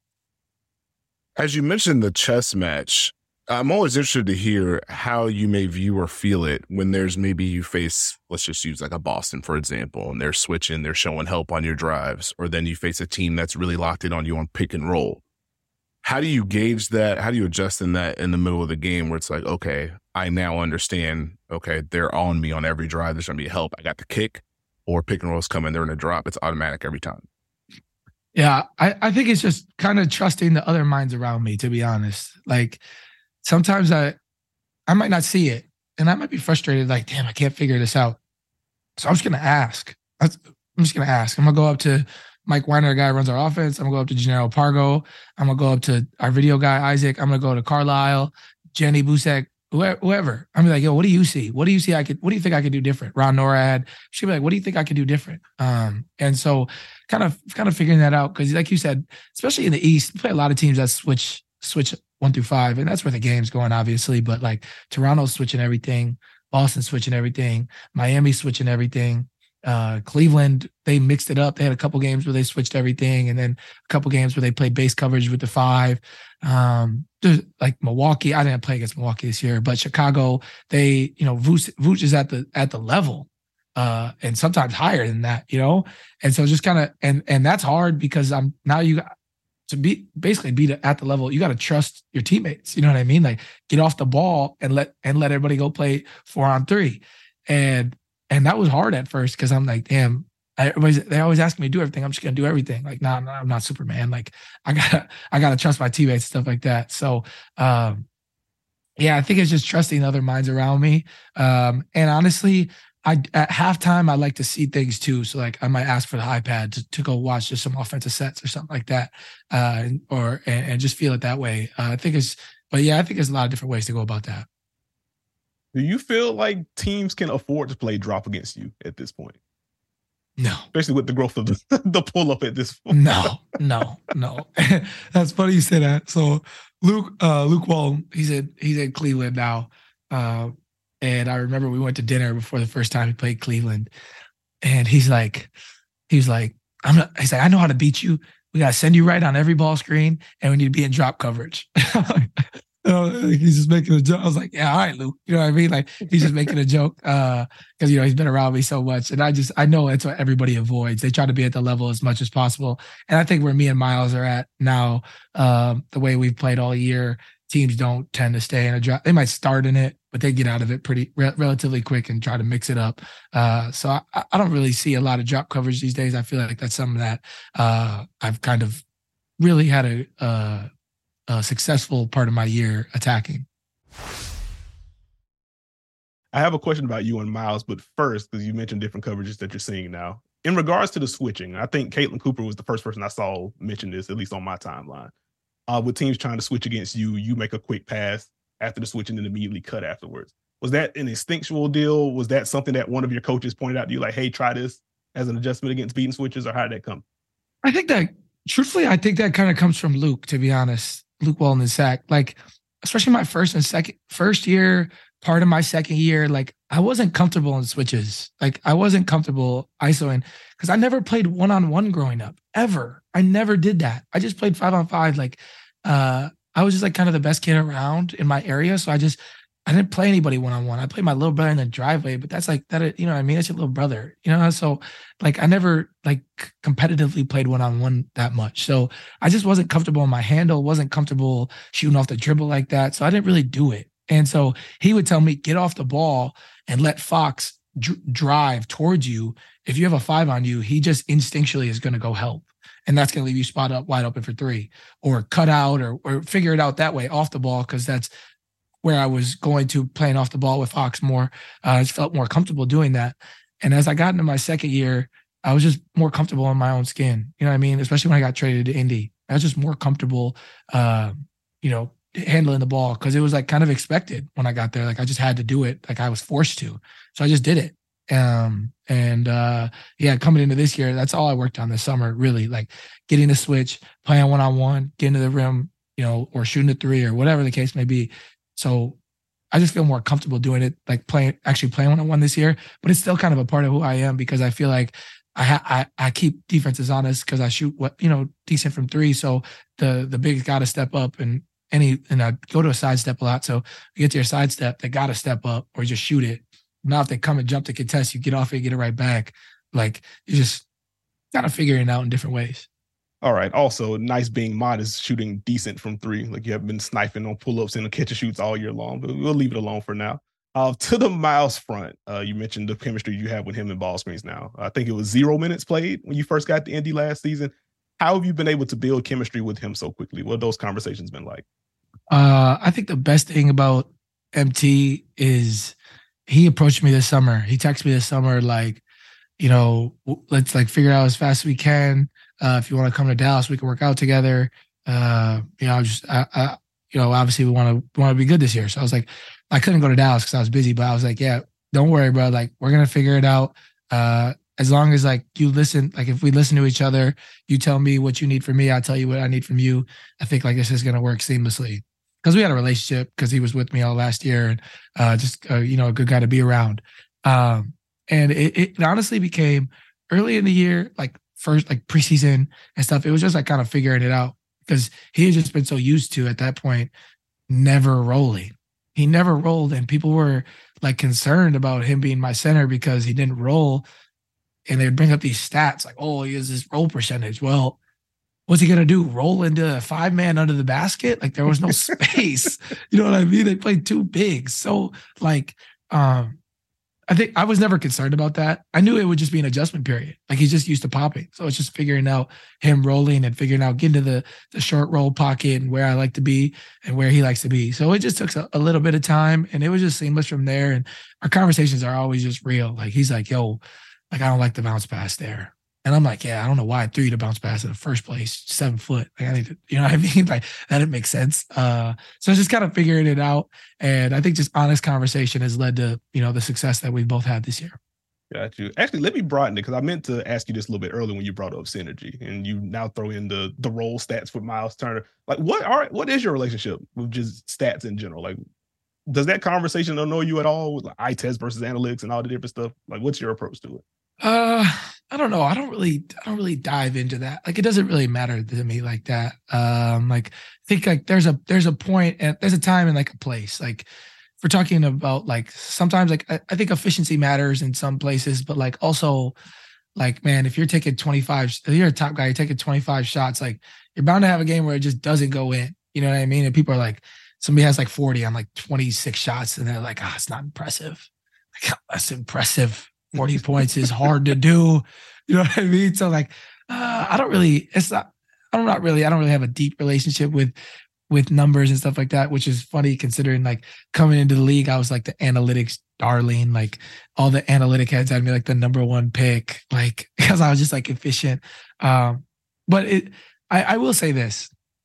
Speaker 2: As you mentioned the chess match, I'm always interested to hear how you may view or feel it when there's maybe you face, let's just use like a Boston, for example, and they're switching, they're showing help on your drives, or then you face a team that's really locked in on you on pick and roll. How do you gauge that? How do you adjust in that in the middle of the game where it's like, okay, I now understand, okay, they're on me on every drive. There's going to be help. I got the kick or pick and rolls coming. They're in a drop. It's automatic every time.
Speaker 3: Yeah, I, I think it's just kind of trusting the other minds around me, to be honest. Like sometimes I I might not see it and I might be frustrated, like, damn, I can't figure this out. So I'm just going to ask. I'm just going to ask. I'm going to go up to Mike Weiner, the guy who runs our offense. I'm going to go up to Gennaro Pargo. I'm going to go up to our video guy, Isaac. I'm going to go to Carlisle, Jenny Busek, whoever. I'm like, yo, what do you see? What do you see I could, what do you think I could do different? Ron Norad. She'd be like, what do you think I could do different? Um, and so kind of, kind of figuring that out. Cause like you said, especially in the East, we play a lot of teams that switch, switch one through five. And that's where the game's going, obviously. But like Toronto's switching everything. Boston switching everything. Miami switching everything. Uh, Cleveland, they mixed it up. They had a couple games where they switched everything. And then a couple games where they played base coverage with the five. Um, like Milwaukee, I didn't play against Milwaukee this year, but Chicago, they, you know, Vooch, Vooch is at the, at the level, uh, and sometimes higher than that, you know? And so just kind of, and, and that's hard because I'm now you got to be basically be at the level. You got to trust your teammates. You know what I mean? Like get off the ball and let, and let everybody go play four on three. And, and that was hard at first. Cause I'm like, damn, everybody's, they always ask me to do everything. I'm just going to do everything. Like, nah, nah, I'm not Superman. Like I gotta, I gotta trust my teammates, stuff like that. So, um, yeah, I think it's just trusting other minds around me. Um, and honestly, I, at halftime, I like to see things too. So like I might ask for the iPad to, to go watch just some offensive sets or something like that. Uh, or, and, and just feel it that way. Uh, I think it's, but yeah, I think there's a lot of different ways to go about that.
Speaker 1: Do you feel like teams can afford to play drop against you at this point?
Speaker 3: No,
Speaker 1: especially with the growth of the, the pull up at this point.
Speaker 3: No, no, no. That's funny you say that. So Luke, uh, Luke Walton, he's in he's in Cleveland now. Uh, And I remember we went to dinner before the first time he played Cleveland. And he's like, he's like, I'm not, he's like, I know how to beat you. We got to send you right on every ball screen, and we need to be in drop coverage. Oh, he's just making a joke. I was like, yeah, all right, Luke. You know what I mean? Like, he's just making a joke because, uh, you know, he's been around me so much. And I just, I know that's what everybody avoids. They try to be at the level as much as possible. And I think where me and Miles are at now, um, the way we've played all year, teams don't tend to stay in a drop. They might start in it, but they get out of it pretty re- relatively quick and try to mix it up. Uh, so I, I don't really see a lot of drop coverage these days. I feel like that's something that uh, I've kind of really had a, uh, a successful part of my year attacking.
Speaker 1: I have a question about you and Miles, but first, because you mentioned different coverages that you're seeing now. In regards to the switching, I think Caitlin Cooper was the first person I saw mention this, at least on my timeline. Uh, with teams trying to switch against you, you make a quick pass after the switch and then immediately cut afterwards. Was that an instinctual deal? Was that something that one of your coaches pointed out to you, like, hey, try this as an adjustment against beating switches, or how did that come?
Speaker 3: I think that, truthfully, I think that kind of comes from Luke, to be honest. Luke Walton and Sack. Like, especially my first and second, first year, part of my second year, like, I wasn't comfortable in switches. Like, I wasn't comfortable ISOing because I never played one-on-one growing up, ever. I never did that. I just played five-on-five. Like, uh, I was just like kind of the best kid around in my area. So I just, I didn't play anybody one-on-one. I played my little brother in the driveway, but that's like that, you know what I mean? That's your little brother, you know? So like, I never like competitively played one-on-one that much. So I just wasn't comfortable in my handle, wasn't comfortable shooting off the dribble like that. So I didn't really do it. And so he would tell me, get off the ball and let Fox dr- drive towards you. If you have a five on you, he just instinctually is going to go help. And that's going to leave you spot up wide open for three, or cut out, or, or figure it out that way off the ball. Cause that's where I was going to, playing off the ball with Fox more. Uh, I just felt more comfortable doing that. And as I got into my second year, I was just more comfortable in my own skin. You know what I mean? Especially when I got traded to Indy, I was just more comfortable, uh, you know, handling the ball. Cause it was like kind of expected when I got there. Like I just had to do it. Like I was forced to, so I just did it. Um, and, uh, yeah, coming into this year, that's all I worked on this summer, really, like getting the switch, playing one-on-one, getting to the rim, you know, or shooting a three or whatever the case may be. So I just feel more comfortable doing it, like playing, actually playing one-on-one this year, but it's still kind of a part of who I am because I feel like I ha- I, I keep defenses honest because I shoot what, you know, decent from three. So the, the bigs got to step up and any, and I go to a side step a lot. So you get to your side step, they got to step up or just shoot it. Now, if they come and jump to contest, you get off it, get it right back. Like, you just got to figure it out in different ways.
Speaker 1: All right. Also, nice being modest, shooting decent from three. Like, you have been sniping on pull-ups and catch and shoots all year long, but we'll leave it alone for now. Uh, to the Miles front, uh, you mentioned the chemistry you have with him in ball screens now. I think it was zero minutes played when you first got to Indy last season. How have you been able to build chemistry with him so quickly? What have those conversations been like?
Speaker 3: Uh, I think the best thing about M T is he approached me this summer. He texted me this summer, like, you know, let's like figure out as fast as we can. Uh, if you want to come to Dallas, we can work out together. Uh, you know, just, I, I, you know, obviously we want to want to be good this year. So I was like, I couldn't go to Dallas because I was busy, but I was like, yeah, don't worry, bro. Like, we're going to figure it out. Uh, as long as like you listen, like if we listen to each other, you tell me what you need from me, I tell you what I need from you. I think like this is going to work seamlessly. Because we had a relationship, because he was with me all last year, and uh, just uh, you know, a good guy to be around. Um, and it, it honestly became early in the year, like first like preseason and stuff. It was just like kind of figuring it out because he had just been so used to at that point never rolling. He never rolled, and people were like concerned about him being my center because he didn't roll, and they'd bring up these stats like, oh, he has this roll percentage. Well, what's he gonna do? Roll into a five man under the basket? Like there was no space. You know what I mean? They played too big. So like, um, I think I was never concerned about that. I knew it would just be an adjustment period. Like he's just used to popping. So it's just figuring out him rolling and figuring out getting to the the short roll pocket and where I like to be and where he likes to be. So it just took a, a little bit of time, and it was just seamless from there. And our conversations are always just real. Like he's like, yo, like I don't like the bounce pass there. And I'm like, yeah, I don't know why I threw you to bounce pass in the first place, seven foot. Like I need to, you know what I mean? Like that didn't make sense. Uh, so it's just kind of figuring it out. And I think just honest conversation has led to, you know, the success that we've both had this year.
Speaker 1: Got you. Actually, let me broaden it because I meant to ask you this a little bit earlier when you brought up synergy, and you now throw in the the role stats with Miles Turner. Like, what are what is your relationship with just stats in general? Like, does that conversation annoy you at all with like eye test versus analytics and all the different stuff? Like, what's your approach to it?
Speaker 3: Uh, I don't know. I don't really, I don't really dive into that. Like, it doesn't really matter to me like that. Um, like, I think like there's a there's a point and there's a time and like a place. Like, if we're talking about like sometimes like I, I think efficiency matters in some places, but like also like man, if you're taking twenty-five, if you're a top guy, you're taking twenty-five shots. Like, you're bound to have a game where it just doesn't go in. You know what I mean? And people are like, somebody has like forty on like twenty-six shots, and they're like, ah, oh, it's not impressive. Like, that's impressive. forty points is hard to do. You know what I mean? So like, uh, I don't really, it's not, I'm not really, I don't really have a deep relationship with, with numbers and stuff like that, which is funny considering like coming into the league, I was like the analytics darling, like all the analytic heads had me like the number one pick, like, because I was just like efficient. Um, but it, I, I will say this,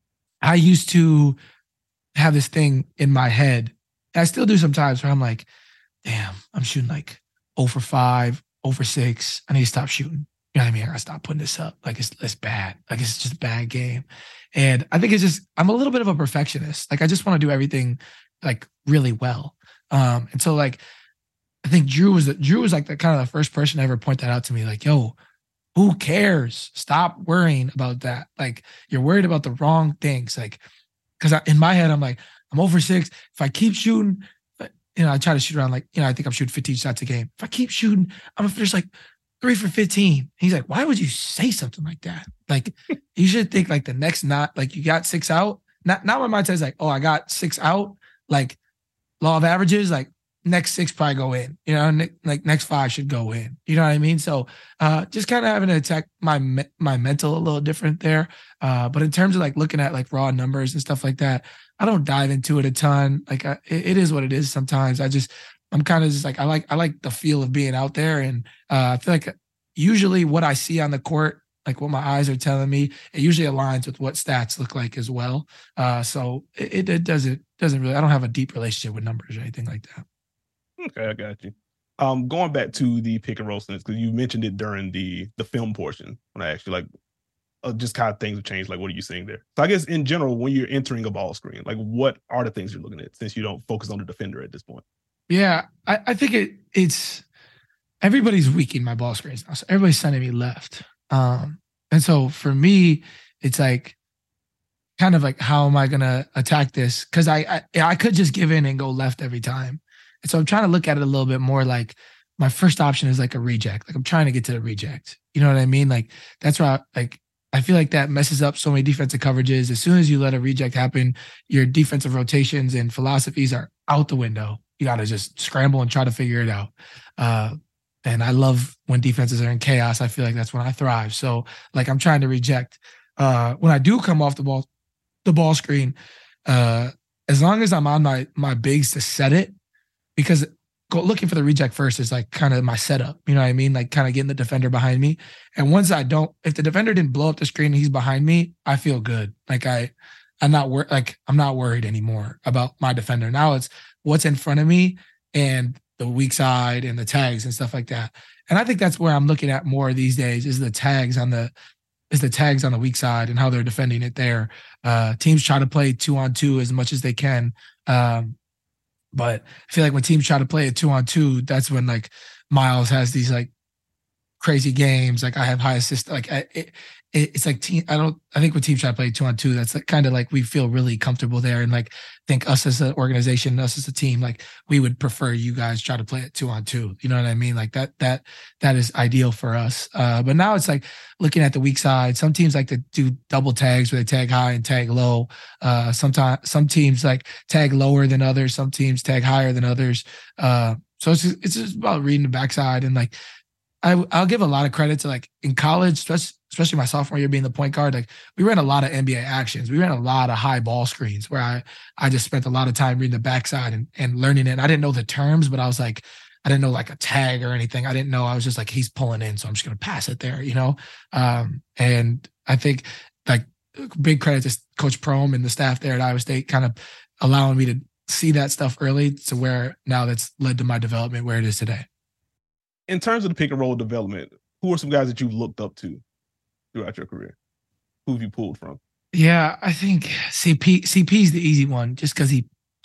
Speaker 3: I used to have this thing in my head. And I still do sometimes where I'm like, damn, I'm shooting like oh for five, oh for six. I need to stop shooting. You know what I mean? I gotta stop putting this up. Like it's it's bad. Like it's just a bad game. And I think it's just, I'm a little bit of a perfectionist. Like I just want to do everything like really well. Um, and so like, I think Drew was the, Drew was like the kind of the first person to ever point that out to me. Like, yo, who cares? Stop worrying about that. Like you're worried about the wrong things. Like, cause I, in my head, I'm like, I'm over six. If I keep shooting, you know, I try to shoot around like, you know, I think I'm shooting fifteen shots a game. If I keep shooting, I'm gonna finish like three for fifteen. He's like, why would you say something like that? Like, you should think like the next not like you got six out. Not not my mind says like, oh, I got six out. Like law of averages, like next six probably go in. You know, ne- like next five should go in. You know what I mean? So uh, just kind of having to attack my me- my mental a little different there. Uh, but in terms of like looking at like raw numbers and stuff like that, I don't dive into it a ton. Like I, it, it is what it is. Sometimes I just, I'm kind of just like, I like, I like the feel of being out there. And uh, I feel like usually what I see on the court, like what my eyes are telling me, it usually aligns with what stats look like as well. Uh, so it, it doesn't, doesn't really, I don't have a deep relationship with numbers or anything like that.
Speaker 1: Okay. I got you. Um, going back to the pick and roll sense, because you mentioned it during the, the film portion when I asked you like, Uh, just kind of things have changed. Like, what are you seeing there? So I guess in general, when you're entering a ball screen, like what are the things you're looking at since you don't focus on the defender at this point?
Speaker 3: Yeah, I, I think it it's everybody's weakening my ball screens now. So everybody's sending me left. Um, and so for me, it's like kind of like, how am I gonna attack this? Because I, I I could just give in and go left every time. And so I'm trying to look at it a little bit more like my first option is like a reject. Like I'm trying to get to the reject. You know what I mean? Like that's where I, like I feel like that messes up so many defensive coverages. As soon as you let a reject happen, your defensive rotations and philosophies are out the window. You got to just scramble and try to figure it out. Uh, and I love when defenses are in chaos. I feel like that's when I thrive. So like I'm trying to reject. Uh, when I do come off the ball, the ball screen, uh, as long as I'm on my my bigs to set it, because go looking for the reject first is like kind of my setup. You know what I mean? Like kind of getting the defender behind me. And once I don't, if the defender didn't blow up the screen and he's behind me, I feel good. Like I, I'm not wor- like I'm not worried anymore about my defender. Now it's what's in front of me and the weak side and the tags and stuff like that. And I think that's where I'm looking at more these days is the tags on the is the tags on the weak side and how they're defending it there. Uh, teams try to play two on two as much as they can. Um, But I feel like when teams try to play it two on two, that's when like Miles has these like crazy games. Like I have high assist. Like I, it, it's like team. I don't. I think when teams try to play two on two, that's like kind of like we feel really comfortable there, and like think us as an organization, us as a team, like we would prefer you guys try to play it two on two. You know what I mean? Like that. That that is ideal for us. Uh, but now it's like looking at the weak side. Some teams like to do double tags where they tag high and tag low. Uh, sometimes some teams like tag lower than others. Some teams tag higher than others. Uh, so it's just, it's just about reading the backside and like. I, I'll give a lot of credit to like in college, especially, especially my sophomore year being the point guard. Like we ran a lot of N B A actions. We ran a lot of high ball screens where I, I just spent a lot of time reading the backside and, and learning it. And I didn't know the terms, but I was like, I didn't know like a tag or anything. I didn't know. I was just like, he's pulling in, so I'm just going to pass it there, you know? Um, and I think like big credit to Coach Prohm and the staff there at Iowa State kind of allowing me to see that stuff early to where now that's led to my development where it is today.
Speaker 1: In terms of the pick and roll development, who are some guys that you've looked up to throughout your career? Who have you pulled from?
Speaker 3: Yeah, I think C P C P is the easy one just because he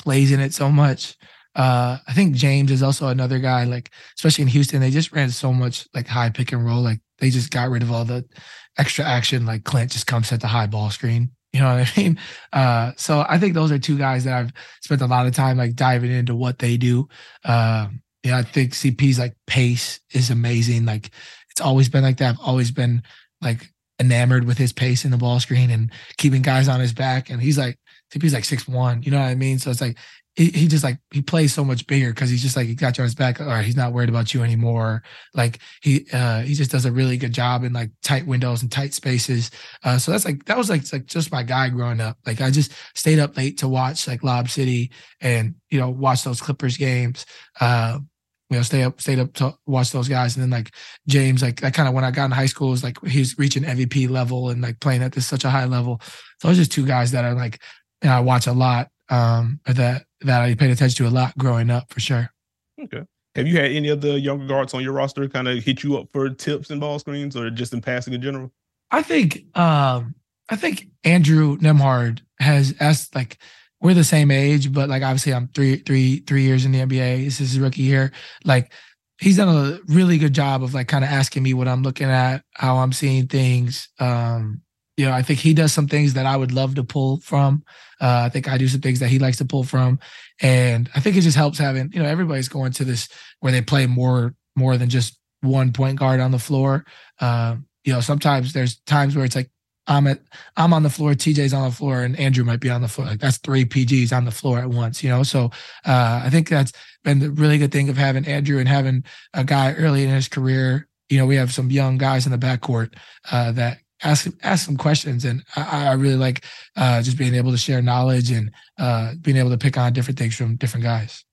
Speaker 3: plays in it so much. Uh, I think James is also another guy, like, especially in Houston, they just ran so much like high pick and roll. Like they just got rid of all the extra action. Like Clint just comes at the high ball screen. You know what I mean? Uh, so I think those are two guys that I've spent a lot of time like diving into what they do. Um, yeah, I think C P's like pace is amazing. Like it's always been like that. I've always been like enamored with his pace in the ball screen and keeping guys on his back. And he's like, C P's like six one, you know what I mean? So it's like, he, he just like, he plays so much bigger because he's just like, he got you on his back. All right, he's not worried about you anymore. Like he, uh, he just does a really good job in like tight windows and tight spaces. Uh, so that's like, that was like, like just my guy growing up. Like I just stayed up late to watch like Lob City and, you know, watch those Clippers games. Uh, you know, stay up, stayed up to watch those guys. And then like James, like that kind of when I got in high school was like, he was reaching M V P level and like playing at this such a high level. So those are just two guys that are like, you know, I watch a lot. Um, that, that I paid attention to a lot growing up for sure.
Speaker 1: Okay. Have you had any of the younger guards on your roster kind of hit you up for tips and ball screens or just in passing in general?
Speaker 3: I think, um, I think Andrew Nembhard has asked, like, we're the same age, but like, obviously I'm three, three, three years in the N B A. This is his rookie year. Like he's done a really good job of like kind of asking me what I'm looking at, how I'm seeing things. Um, You know, I think he does some things that I would love to pull from. Uh, I think I do some things that he likes to pull from. And I think it just helps having, you know, everybody's going to this where they play more, more than just one point guard on the floor. Um, you know, sometimes there's times where it's like, I'm at, I'm on the floor, T J's on the floor, and Andrew might be on the floor. Like that's three P Gs on the floor at once, you know? So uh, I think that's been the really good thing of having Andrew and having a guy early in his career. You know, we have some young guys in the backcourt uh, that, ask ask some questions. And I, I really like uh, just being able to share knowledge and uh, being able to pick on different things from different guys.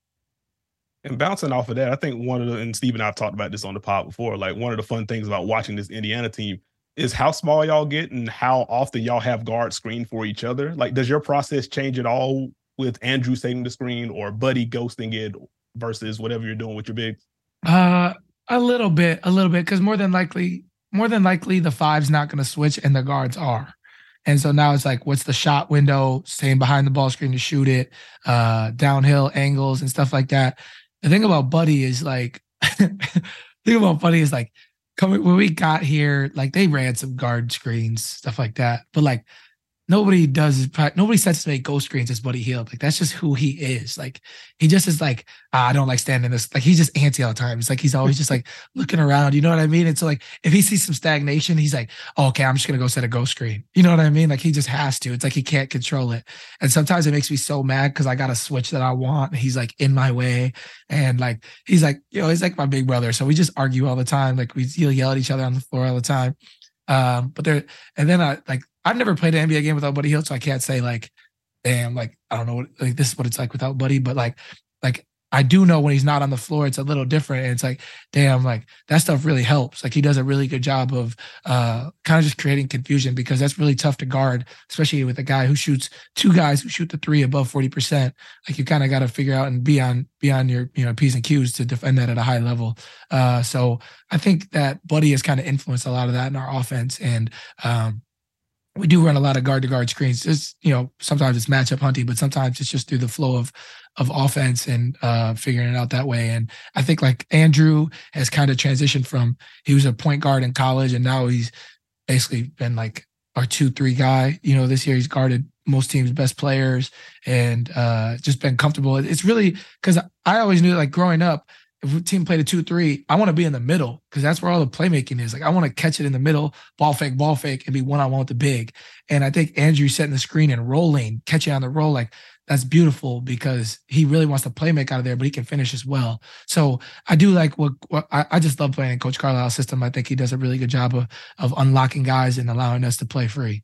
Speaker 1: And bouncing off of that, I think one of the, and Steve and I've talked about this on the pod before, like one of the fun things about watching this Indiana team is how small y'all get and how often y'all have guards screen for each other. Like, does your process change at all with Andrew setting the screen or Buddy ghosting it versus whatever you're doing with your bigs?
Speaker 3: Uh, a little bit, a little bit, because more than likely, more than likely the five's not going to switch and the guards are. And so now it's like, what's the shot window, staying behind the ball screen to shoot it, uh, downhill angles and stuff like that. The thing about Buddy is like, the thing about Buddy is like, coming when we got here, like they ran some guard screens, stuff like that. But like, nobody does, nobody sets to make ghost screens as Buddy Hield. Like, that's just who he is. Like, he just is like, ah, I don't like standing this. Like, he's just antsy all the time. It's like, he's always just like looking around. You know what I mean? And so like, if he sees some stagnation, he's like, oh, okay, I'm just going to go set a ghost screen. You know what I mean? Like, he just has to. It's like, he can't control it. And sometimes it makes me so mad because I got a switch that I want. And he's like in my way. And like, he's like, you know, he's like my big brother. So we just argue all the time. Like, we yell at each other on the floor all the time. Um, but there, and then I like, I've never played an N B A game without Buddy Hield, so I can't say like, damn, like I don't know what like this is what it's like without Buddy, but like, like I do know when he's not on the floor, it's a little different, and it's like, damn, like that stuff really helps. Like he does a really good job of uh kind of just creating confusion because that's really tough to guard, especially with a guy who shoots two guys who shoot the three above forty percent. Like you kind of got to figure out and be on be on your you know P's and Q's to defend that at a high level. Uh, so I think that Buddy has kind of influenced a lot of that in our offense, and um. We do run a lot of guard to guard screens. Just, you know, sometimes it's matchup hunting, but sometimes it's just through the flow of, of offense and uh, figuring it out that way. And I think like Andrew has kind of transitioned from, he was a point guard in college and now he's basically been like our two, three guy. You know, this year he's guarded most teams' best players and uh, just been comfortable. It's really, because I always knew like growing up, if a team played a two three, I want to be in the middle because that's where all the playmaking is. Like, I want to catch it in the middle, ball fake, ball fake, and be one-on-one with the big. And I think Andrew setting the screen and rolling, catching on the roll, like, that's beautiful because he really wants to play make out of there, but he can finish as well. So I do like what, what I, I just love playing in Coach Carlisle's system. I think he does a really good job of, of unlocking guys and allowing us to play free.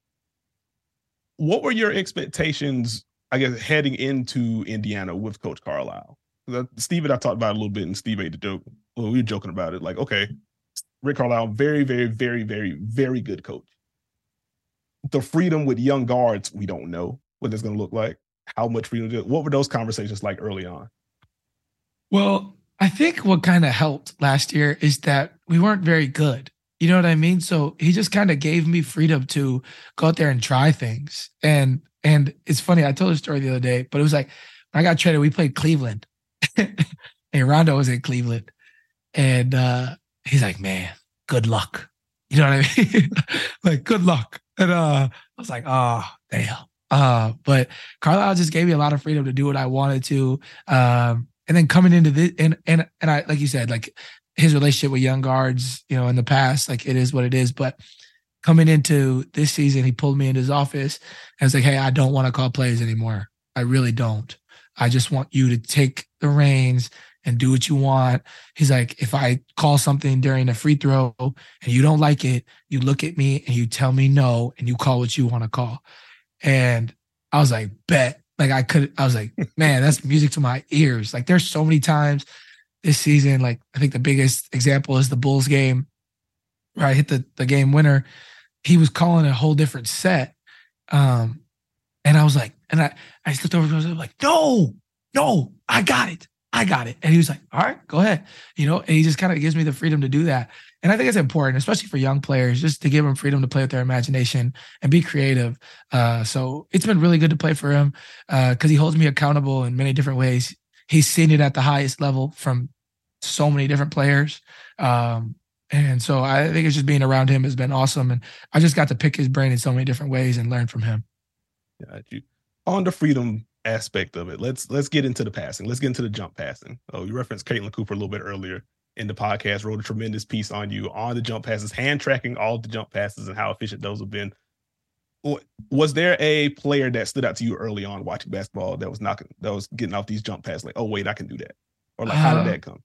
Speaker 1: What were your expectations, I guess, heading into Indiana with Coach Carlisle? Steve and I talked about it a little bit, and Steve made the joke. Well, we were joking about it. Like, okay, Rick Carlisle, very, very, very, very, very good coach. The freedom with young guards, we don't know what it's going to look like. How much freedom? What were those conversations like early on?
Speaker 3: Well, I think what kind of helped last year is that we weren't very good. You know what I mean? So he just kind of gave me freedom to go out there and try things. And and it's funny, I told a story the other day, but it was like when I got traded, we played Cleveland. And Rondo was in Cleveland. And uh, he's like, man, good luck. You know what I mean? Like, good luck. And uh, I was like, oh, damn. Uh, but Carlisle just gave me a lot of freedom to do what I wanted to. Um, and then coming into this, and and and I, like you said, like his relationship with young guards, you know, in the past, like it is what it is. But coming into this season, he pulled me into his office and was like, hey, I don't want to call plays anymore. I really don't. I just want you to take the reins and do what you want. He's like, if I call something during a free throw and you don't like it, you look at me and you tell me no, and you call what you want to call. And I was like, bet. Like I could, I was like, man, that's music to my ears. Like there's so many times this season, like I think the biggest example is the Bulls game where I hit the, the game winner. He was calling a whole different set. Um, and I was like, and I, I just looked over and I was like, no, no, I got it. I got it. And he was like, all right, go ahead. You know, and he just kind of gives me the freedom to do that. And I think it's important, especially for young players, just to give them freedom to play with their imagination and be creative. Uh, so it's been really good to play for him because uh, he holds me accountable in many different ways. He's seen it at the highest level from so many different players. Um, and so I think it's just being around him has been awesome. And I just got to pick his brain in so many different ways and learn from him.
Speaker 1: Got you. On the freedom aspect of it, let's let's get into the passing. Let's get into the jump passing. Oh, you referenced Caitlin Cooper a little bit earlier in the podcast, wrote a tremendous piece on you on the jump passes, hand tracking all the jump passes and how efficient those have been. Was there a player that stood out to you early on watching basketball that was knocking, that was getting off these jump passes? Like, oh wait, I can do that, or like, how did that come?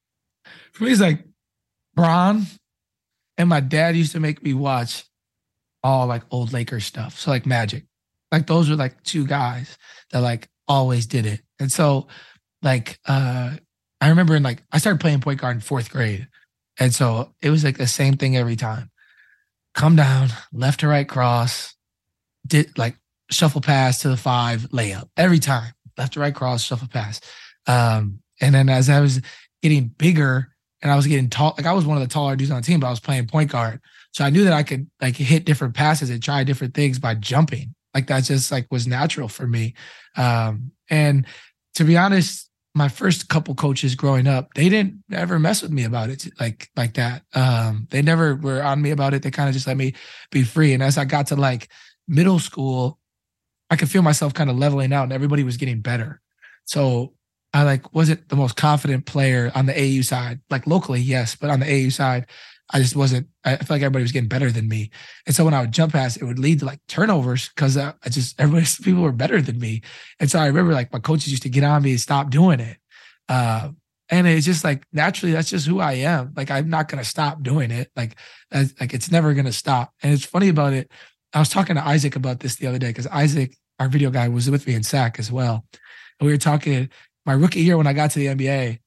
Speaker 3: For me, it's like Bron, and my dad used to make me watch all like old Lakers stuff. So like Magic, like those were like two guys that like always did it. And so like, uh, I remember in like, I started playing point guard in fourth grade. And so it was like the same thing every time. Come down, left to right cross, did like shuffle pass to the five, layup. Every time, left to right cross, shuffle pass. Um, and then as I was getting bigger and I was getting tall, like I was one of the taller dudes on the team, but I was playing point guard. So I knew that I could like hit different passes and try different things by jumping. Like that just like was natural for me. Um, and to be honest, my first couple coaches growing up, they didn't ever mess with me about it like like that. Um, they never were on me about it. They kind of just let me be free. And as I got to like middle school, I could feel myself kind of leveling out and everybody was getting better. So I like wasn't the most confident player on the A A U side, like locally, yes, but on the A A U side, I just wasn't, I feel like everybody was getting better than me. And so when I would jump pass, it would lead to like turnovers because I just, everybody, people were better than me. And so I remember like my coaches used to get on me and stop doing it. Uh, and it's just like, naturally, that's just who I am. Like, I'm not going to stop doing it. Like, like it's never going to stop. And it's funny about it. I was talking to Isaac about this the other day because Isaac, our video guy, was with me in S A C as well. And we were talking my rookie year when I got to the N B A.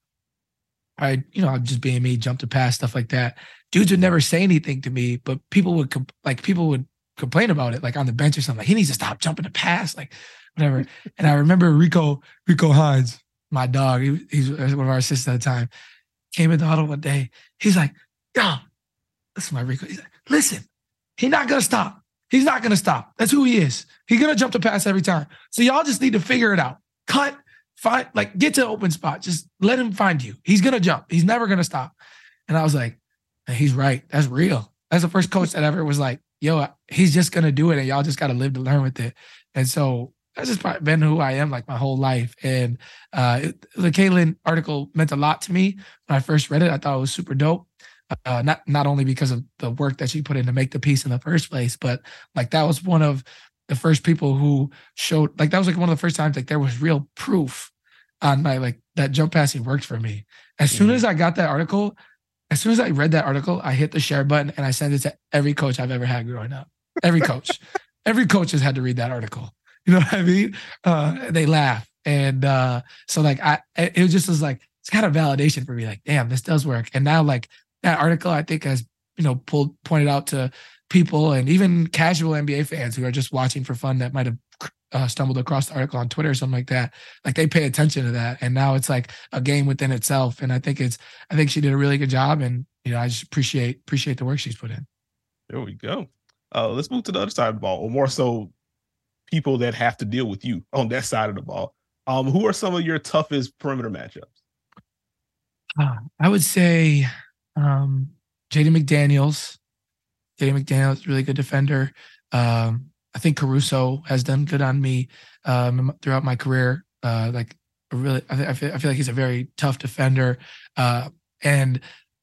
Speaker 3: I, you know, just being me, jump to pass, stuff like that. Dudes would never say anything to me, but people would comp- like people would complain about it, like on the bench or something. Like he needs to stop jumping to pass, like whatever. And I remember Rico, Rico Hines, my dog, he, he's one of our assistants at the time, came in the huddle one day. He's like, "Yo, this is my Rico." He's like, "Listen, he's not gonna stop. He's not gonna stop. That's who he is. He's gonna jump to pass every time. So y'all just need to figure it out. Cut, find, like get to the open spot. Just let him find you. He's gonna jump. He's never gonna stop." And I was like, and he's right. That's real. That's the first coach that ever was like, yo, he's just going to do it. And y'all just got to live to learn with it. And so that's just been who I am like my whole life. And uh, it, the Caitlin article meant a lot to me. When I first read it, I thought it was super dope. Uh, not, not only because of the work that she put in to make the piece in the first place, but like that was one of the first people who showed, like that was like one of the first times like there was real proof on my, like that jump passing worked for me. As soon as I got that article, As soon as I read that article, I hit the share button and I sent it to every coach I've ever had growing up. Every coach. Every coach has had to read that article. You know what I mean? Uh, they laugh. And uh, so like, I, it just was like, it's kind of validation for me. Like, damn, this does work. And now like that article, I think has, you know, pulled, pointed out to people and even casual N B A fans who are just watching for fun that might've uh, stumbled across the article on Twitter or something like that. Like they pay attention to that, and now it's like a game within itself. And I think it's I think she did a really good job, and you know I just appreciate appreciate the work she's put in.
Speaker 1: There we go. Uh, let's move to the other side of the ball, or more so, people that have to deal with you on that side of the ball. Um, who are some of your toughest perimeter matchups?
Speaker 3: Uh, I would say um, Jaden McDaniels. Jaden McDaniels, really good defender. Um, I think Caruso has done good on me um, throughout my career. Uh, like really, I, th- I, feel, I feel like he's a very tough defender. Uh, and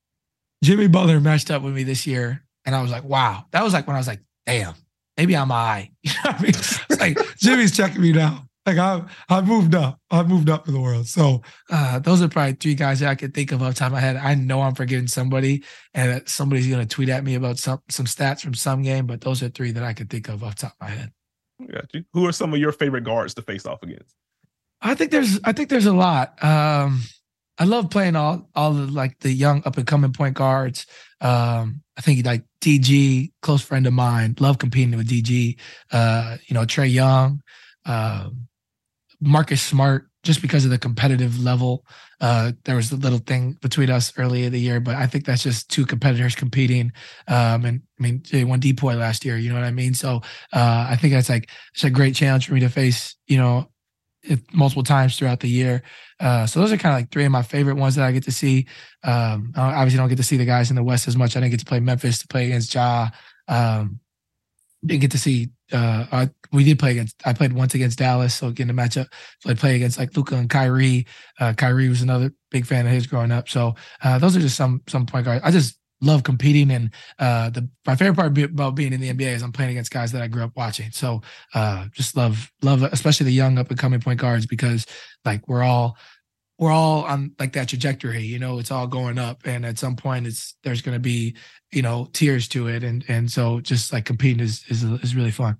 Speaker 3: Jimmy Butler matched up with me this year, and I was like, wow. That was like when I was like, damn, maybe I'm I. You know what I mean? It's like Jimmy's checking me now. Like I, I moved up. I moved up in the world. So uh, those are probably three guys that I could think of off the top of my head. I know I'm forgetting somebody, and that somebody's going to tweet at me about some some stats from some game. But those are three that I could think of off the top of my head.
Speaker 1: Got you. Who are some of your favorite guards to face off against?
Speaker 3: I think there's I think there's a lot. Um, I love playing all all the like the young up and coming point guards. Um, I think like D G, close friend of mine. Love competing with D G. Uh, you know, Trae Young. Um, Marcus Smart, just because of the competitive level. Uh, there was a little thing between us early in the year, but I think that's just two competitors competing. Um, and I mean, they won Depoy last year, you know what I mean? So uh, I think that's like, it's a great challenge for me to face, you know, it, multiple times throughout the year. Uh, so those are kind of like three of my favorite ones that I get to see. Um, I obviously don't get to see the guys in the West as much. I didn't get to play Memphis to play against Ja. Um, didn't get to see uh I, we did play against I played once against Dallas, so getting to match up. So I played against like Luka and Kyrie. Uh Kyrie was another big fan of his growing up. So uh those are just some some point guards. I just love competing, and uh the my favorite part about being in the N B A is I'm playing against guys that I grew up watching. So uh just love love especially the young up and coming point guards, because like we're all we're all on like that trajectory, you know, it's all going up, and at some point it's there's going to be, you know, tiers to it. And, and so just like competing is, is, is really fun.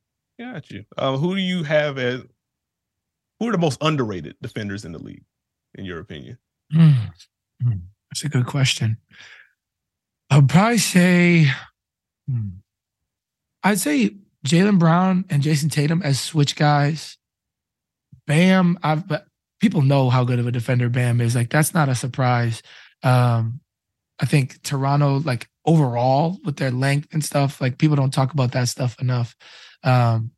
Speaker 1: Got you. Um, who do you have as, who are the most underrated defenders in the league, in your opinion?
Speaker 3: Mm. Mm. That's a good question. I'd probably say, hmm, I'd say Jaylen Brown and Jason Tatum as switch guys. Bam, I've, but people know how good of a defender Bam is. Like, that's not a surprise. Um, I think Toronto, like overall with their length and stuff, like people don't talk about that stuff enough. Um,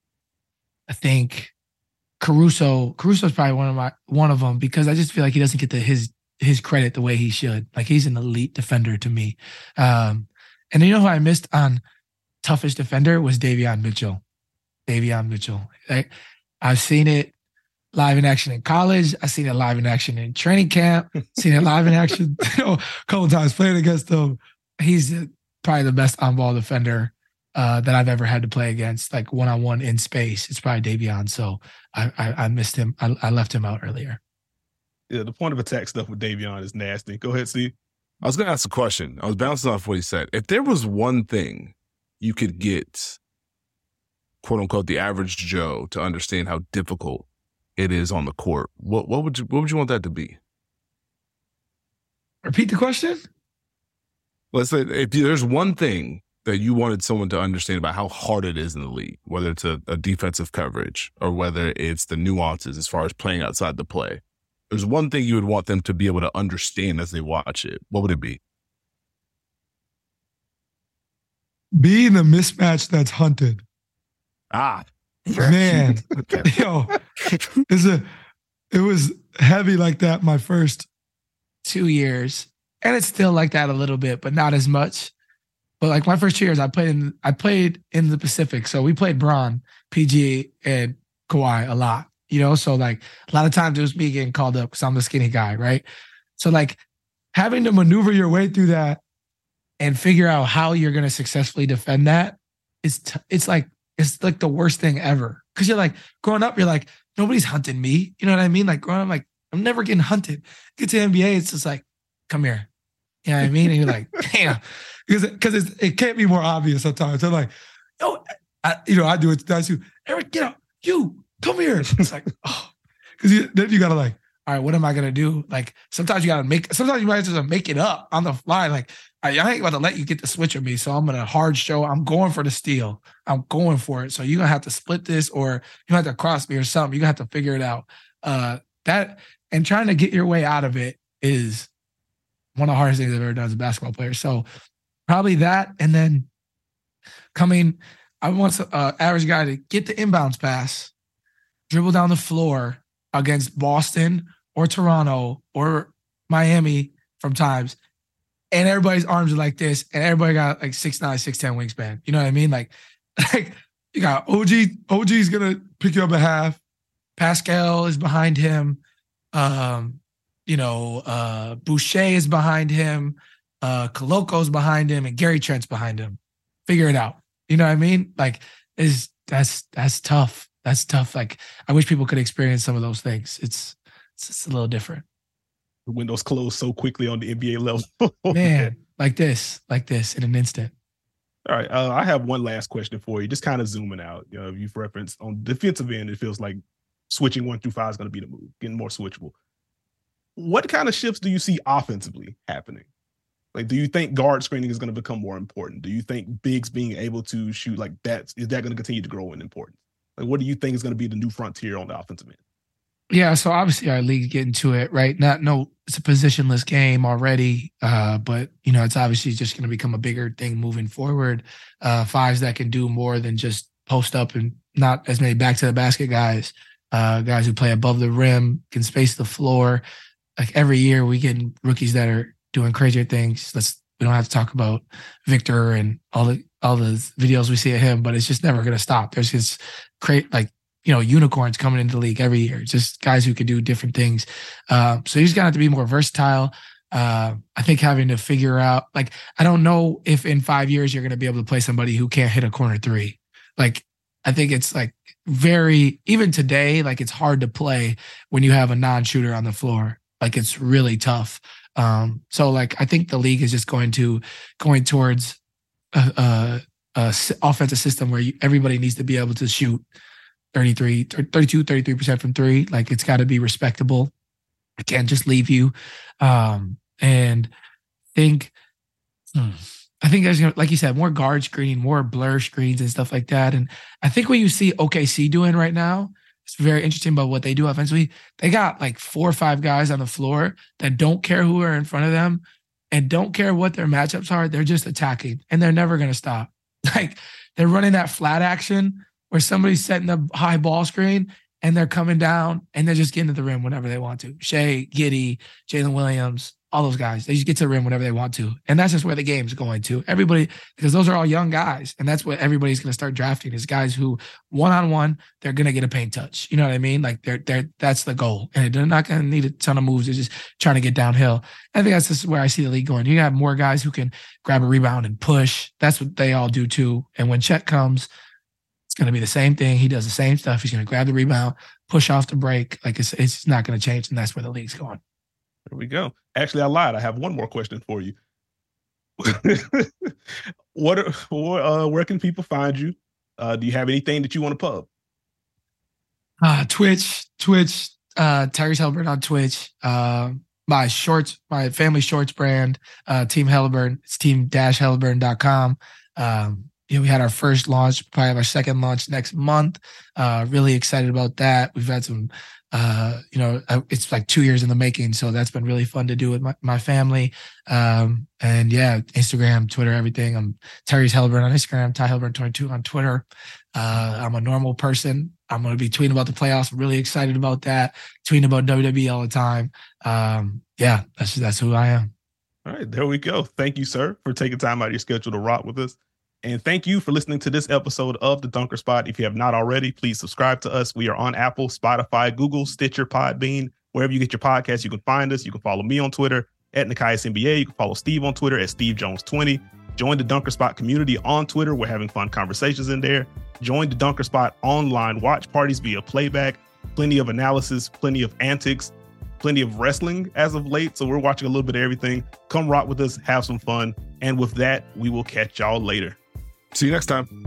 Speaker 3: I think Caruso, Caruso is probably one of my, one of them, because I just feel like he doesn't get the, his, his credit the way he should. Like he's an elite defender to me. Um, and you know who I missed on toughest defender was Davion Mitchell. Davion Mitchell. Like, I've seen it live in action in college. I've seen it live in action in training camp. Seen it live in action, you know, a couple times playing against him. He's probably the best on-ball defender uh, that I've ever had to play against, like one-on-one in space. It's probably Davion. So I, I, I missed him. I, I left him out earlier.
Speaker 1: Yeah, the point of attack stuff with Davion is nasty. Go ahead, Steve.
Speaker 2: I was going to ask a question. I was bouncing off what he said. If there was one thing you could get, quote unquote, the average Joe to understand how difficult it is on the court, what what would you what would you want that to be?
Speaker 3: Repeat the question.
Speaker 2: Let's say if there's one thing that you wanted someone to understand about how hard it is in the league, whether it's a, a defensive coverage or whether it's the nuances as far as playing outside the play, there's one thing you would want them to be able to understand as they watch it. What would it be?
Speaker 3: Being the mismatch that's hunted.
Speaker 2: Ah,
Speaker 3: man, yo, it's a, it was heavy like that my first two years, and it's still like that a little bit, but not as much. But like my first two years, I played in, I played in the Pacific, so we played Bron, P G, and Kawhi a lot. You know, so like a lot of times it was me getting called up because I'm the skinny guy, right? So like having to maneuver your way through that and figure out how you're going to successfully defend that is t- it's like it's like the worst thing ever. Because you're like growing up, you're like nobody's hunting me. You know what I mean? Like growing up, like I'm never getting hunted. Get to the N B A, it's just like come here. You know what I mean? And you're like, damn, because because it can't be more obvious sometimes. They're like, yo, I, you know, I do it. That's you, Eric. Get out, you. Come here. It's like, oh, because then you gotta like, all right, what am I going to do? Like, sometimes you got to make, sometimes you might just make it up on the fly. Like, I, I ain't about to let you get the switch with me. So I'm going to hard show. I'm going for the steal. I'm going for it. So you're going to have to split this, or you have to cross me or something. You're going to have to figure it out. Uh, that, and trying to get your way out of it is one of the hardest things I've ever done as a basketball player. So probably that. And then coming, I want an uh, average guy to get the inbounds pass, dribble down the floor against Boston or Toronto or Miami from times, and everybody's arms are like this, and everybody got like six nine, six ten wingspan. You know what I mean? Like, like you got O G. O G's gonna pick you up a half. Pascal is behind him. Um, you know, uh, Boucher is behind him. Uh, Koloko's behind him, and Gary Trent's behind him. Figure it out. You know what I mean? Like, is that's that's tough. That's tough. Like, I wish people could experience some of those things. It's it's, it's a little different.
Speaker 1: The windows close so quickly on the N B A level.
Speaker 3: Man, like this, like this in an instant.
Speaker 1: All right. Uh, I have one last question for you. Just kind of zooming out. You know, you've referenced on defensive end, it feels like switching one through five is going to be the move, getting more switchable. What kind of shifts do you see offensively happening? Like, do you think guard screening is going to become more important? Do you think bigs being able to shoot like that, is that going to continue to grow in importance? Like, what do you think is going to be the new frontier on the offensive end?
Speaker 3: Yeah, so obviously our league getting to it, right? Not no, it's a positionless game already, uh, but you know it's obviously just going to become a bigger thing moving forward. Uh, fives that can do more than just post up, and not as many back to the basket guys. Uh, guys who play above the rim, can space the floor. Like every year, we get rookies that are doing crazier things. Let's we don't have to talk about Victor and all the all the videos we see of him, but it's just never going to stop. There's just create like. you know, unicorns coming into the league every year, just guys who can do different things. Uh, so you just got to be more versatile. Uh, I think having to figure out, like, I don't know if in five years you're going to be able to play somebody who can't hit a corner three. Like, I think it's like very, even today, like it's hard to play when you have a non-shooter on the floor. Like it's really tough. Um, so like, I think the league is just going to, going towards a, a, a offensive system where you, everybody needs to be able to shoot thirty-three, thirty-two, thirty-three percent from three. Like it's got to be respectable. It can't just leave you. Um, and think, hmm, I think there's, like you said, more guard screening, more blur screens and stuff like that. And I think what you see O K C doing right now, it's very interesting about what they do offensively. They got like four or five guys on the floor that don't care who are in front of them and don't care what their matchups are. They're just attacking and they're never going to stop. Like they're running that flat action where somebody's setting the high ball screen and they're coming down and they're just getting to the rim whenever they want to. Shea, Giddey, Jalen Williams, all those guys, they just get to the rim whenever they want to. And that's just where the game's going to. Everybody, because those are all young guys. And that's what everybody's going to start drafting is guys who one-on-one, they're going to get a paint touch. You know what I mean? Like they're, they're, that's the goal. And they're not going to need a ton of moves. They're just trying to get downhill. I think that's just where I see the league going. You got more guys who can grab a rebound and push. That's what they all do too. And when Chet comes, going to be the same thing. He does the same stuff. He's going to grab the rebound, push off the break. Like it's it's not going to change, and that's where the league's going.
Speaker 1: There we go. Actually, I lied. I have one more question for you. what, are, what uh, where can people find you? Uh, do you have anything that you want to pub?
Speaker 3: Uh, Twitch, Twitch, uh, Tyrese Haliburton on Twitch. Uh, my shorts, my family shorts brand, uh, Team Haliburton. It's team dash haliburton dot com. Um, You know, we had our first launch, probably have our second launch next month. Uh, really excited about that. We've had some, uh, you know, it's like two years in the making. So that's been really fun to do with my, my family. Um, and yeah, Instagram, Twitter, everything. I'm Tyrese Haliburton on Instagram, Ty Haliburton twenty-two on Twitter. Uh, I'm a normal person. I'm going to be tweeting about the playoffs. I'm really excited about that. Tweeting about W W E all the time. Um, yeah, that's, that's who I am.
Speaker 1: All right, there we go. Thank you, sir, for taking time out of your schedule to rock with us. And thank you for listening to this episode of The Dunker Spot. If you have not already, please subscribe to us. We are on Apple, Spotify, Google, Stitcher, Podbean, wherever you get your podcasts, you can find us. You can follow me on Twitter at Nekias N B A. You can follow Steve on Twitter at Steve Jones twenty. Join the Dunker Spot community on Twitter. We're having fun conversations in there. Join the Dunker Spot online watch parties via playback. Plenty of analysis, plenty of antics, plenty of wrestling as of late. So we're watching a little bit of everything. Come rock with us, have some fun. And with that, we will catch y'all later.
Speaker 2: See you next time.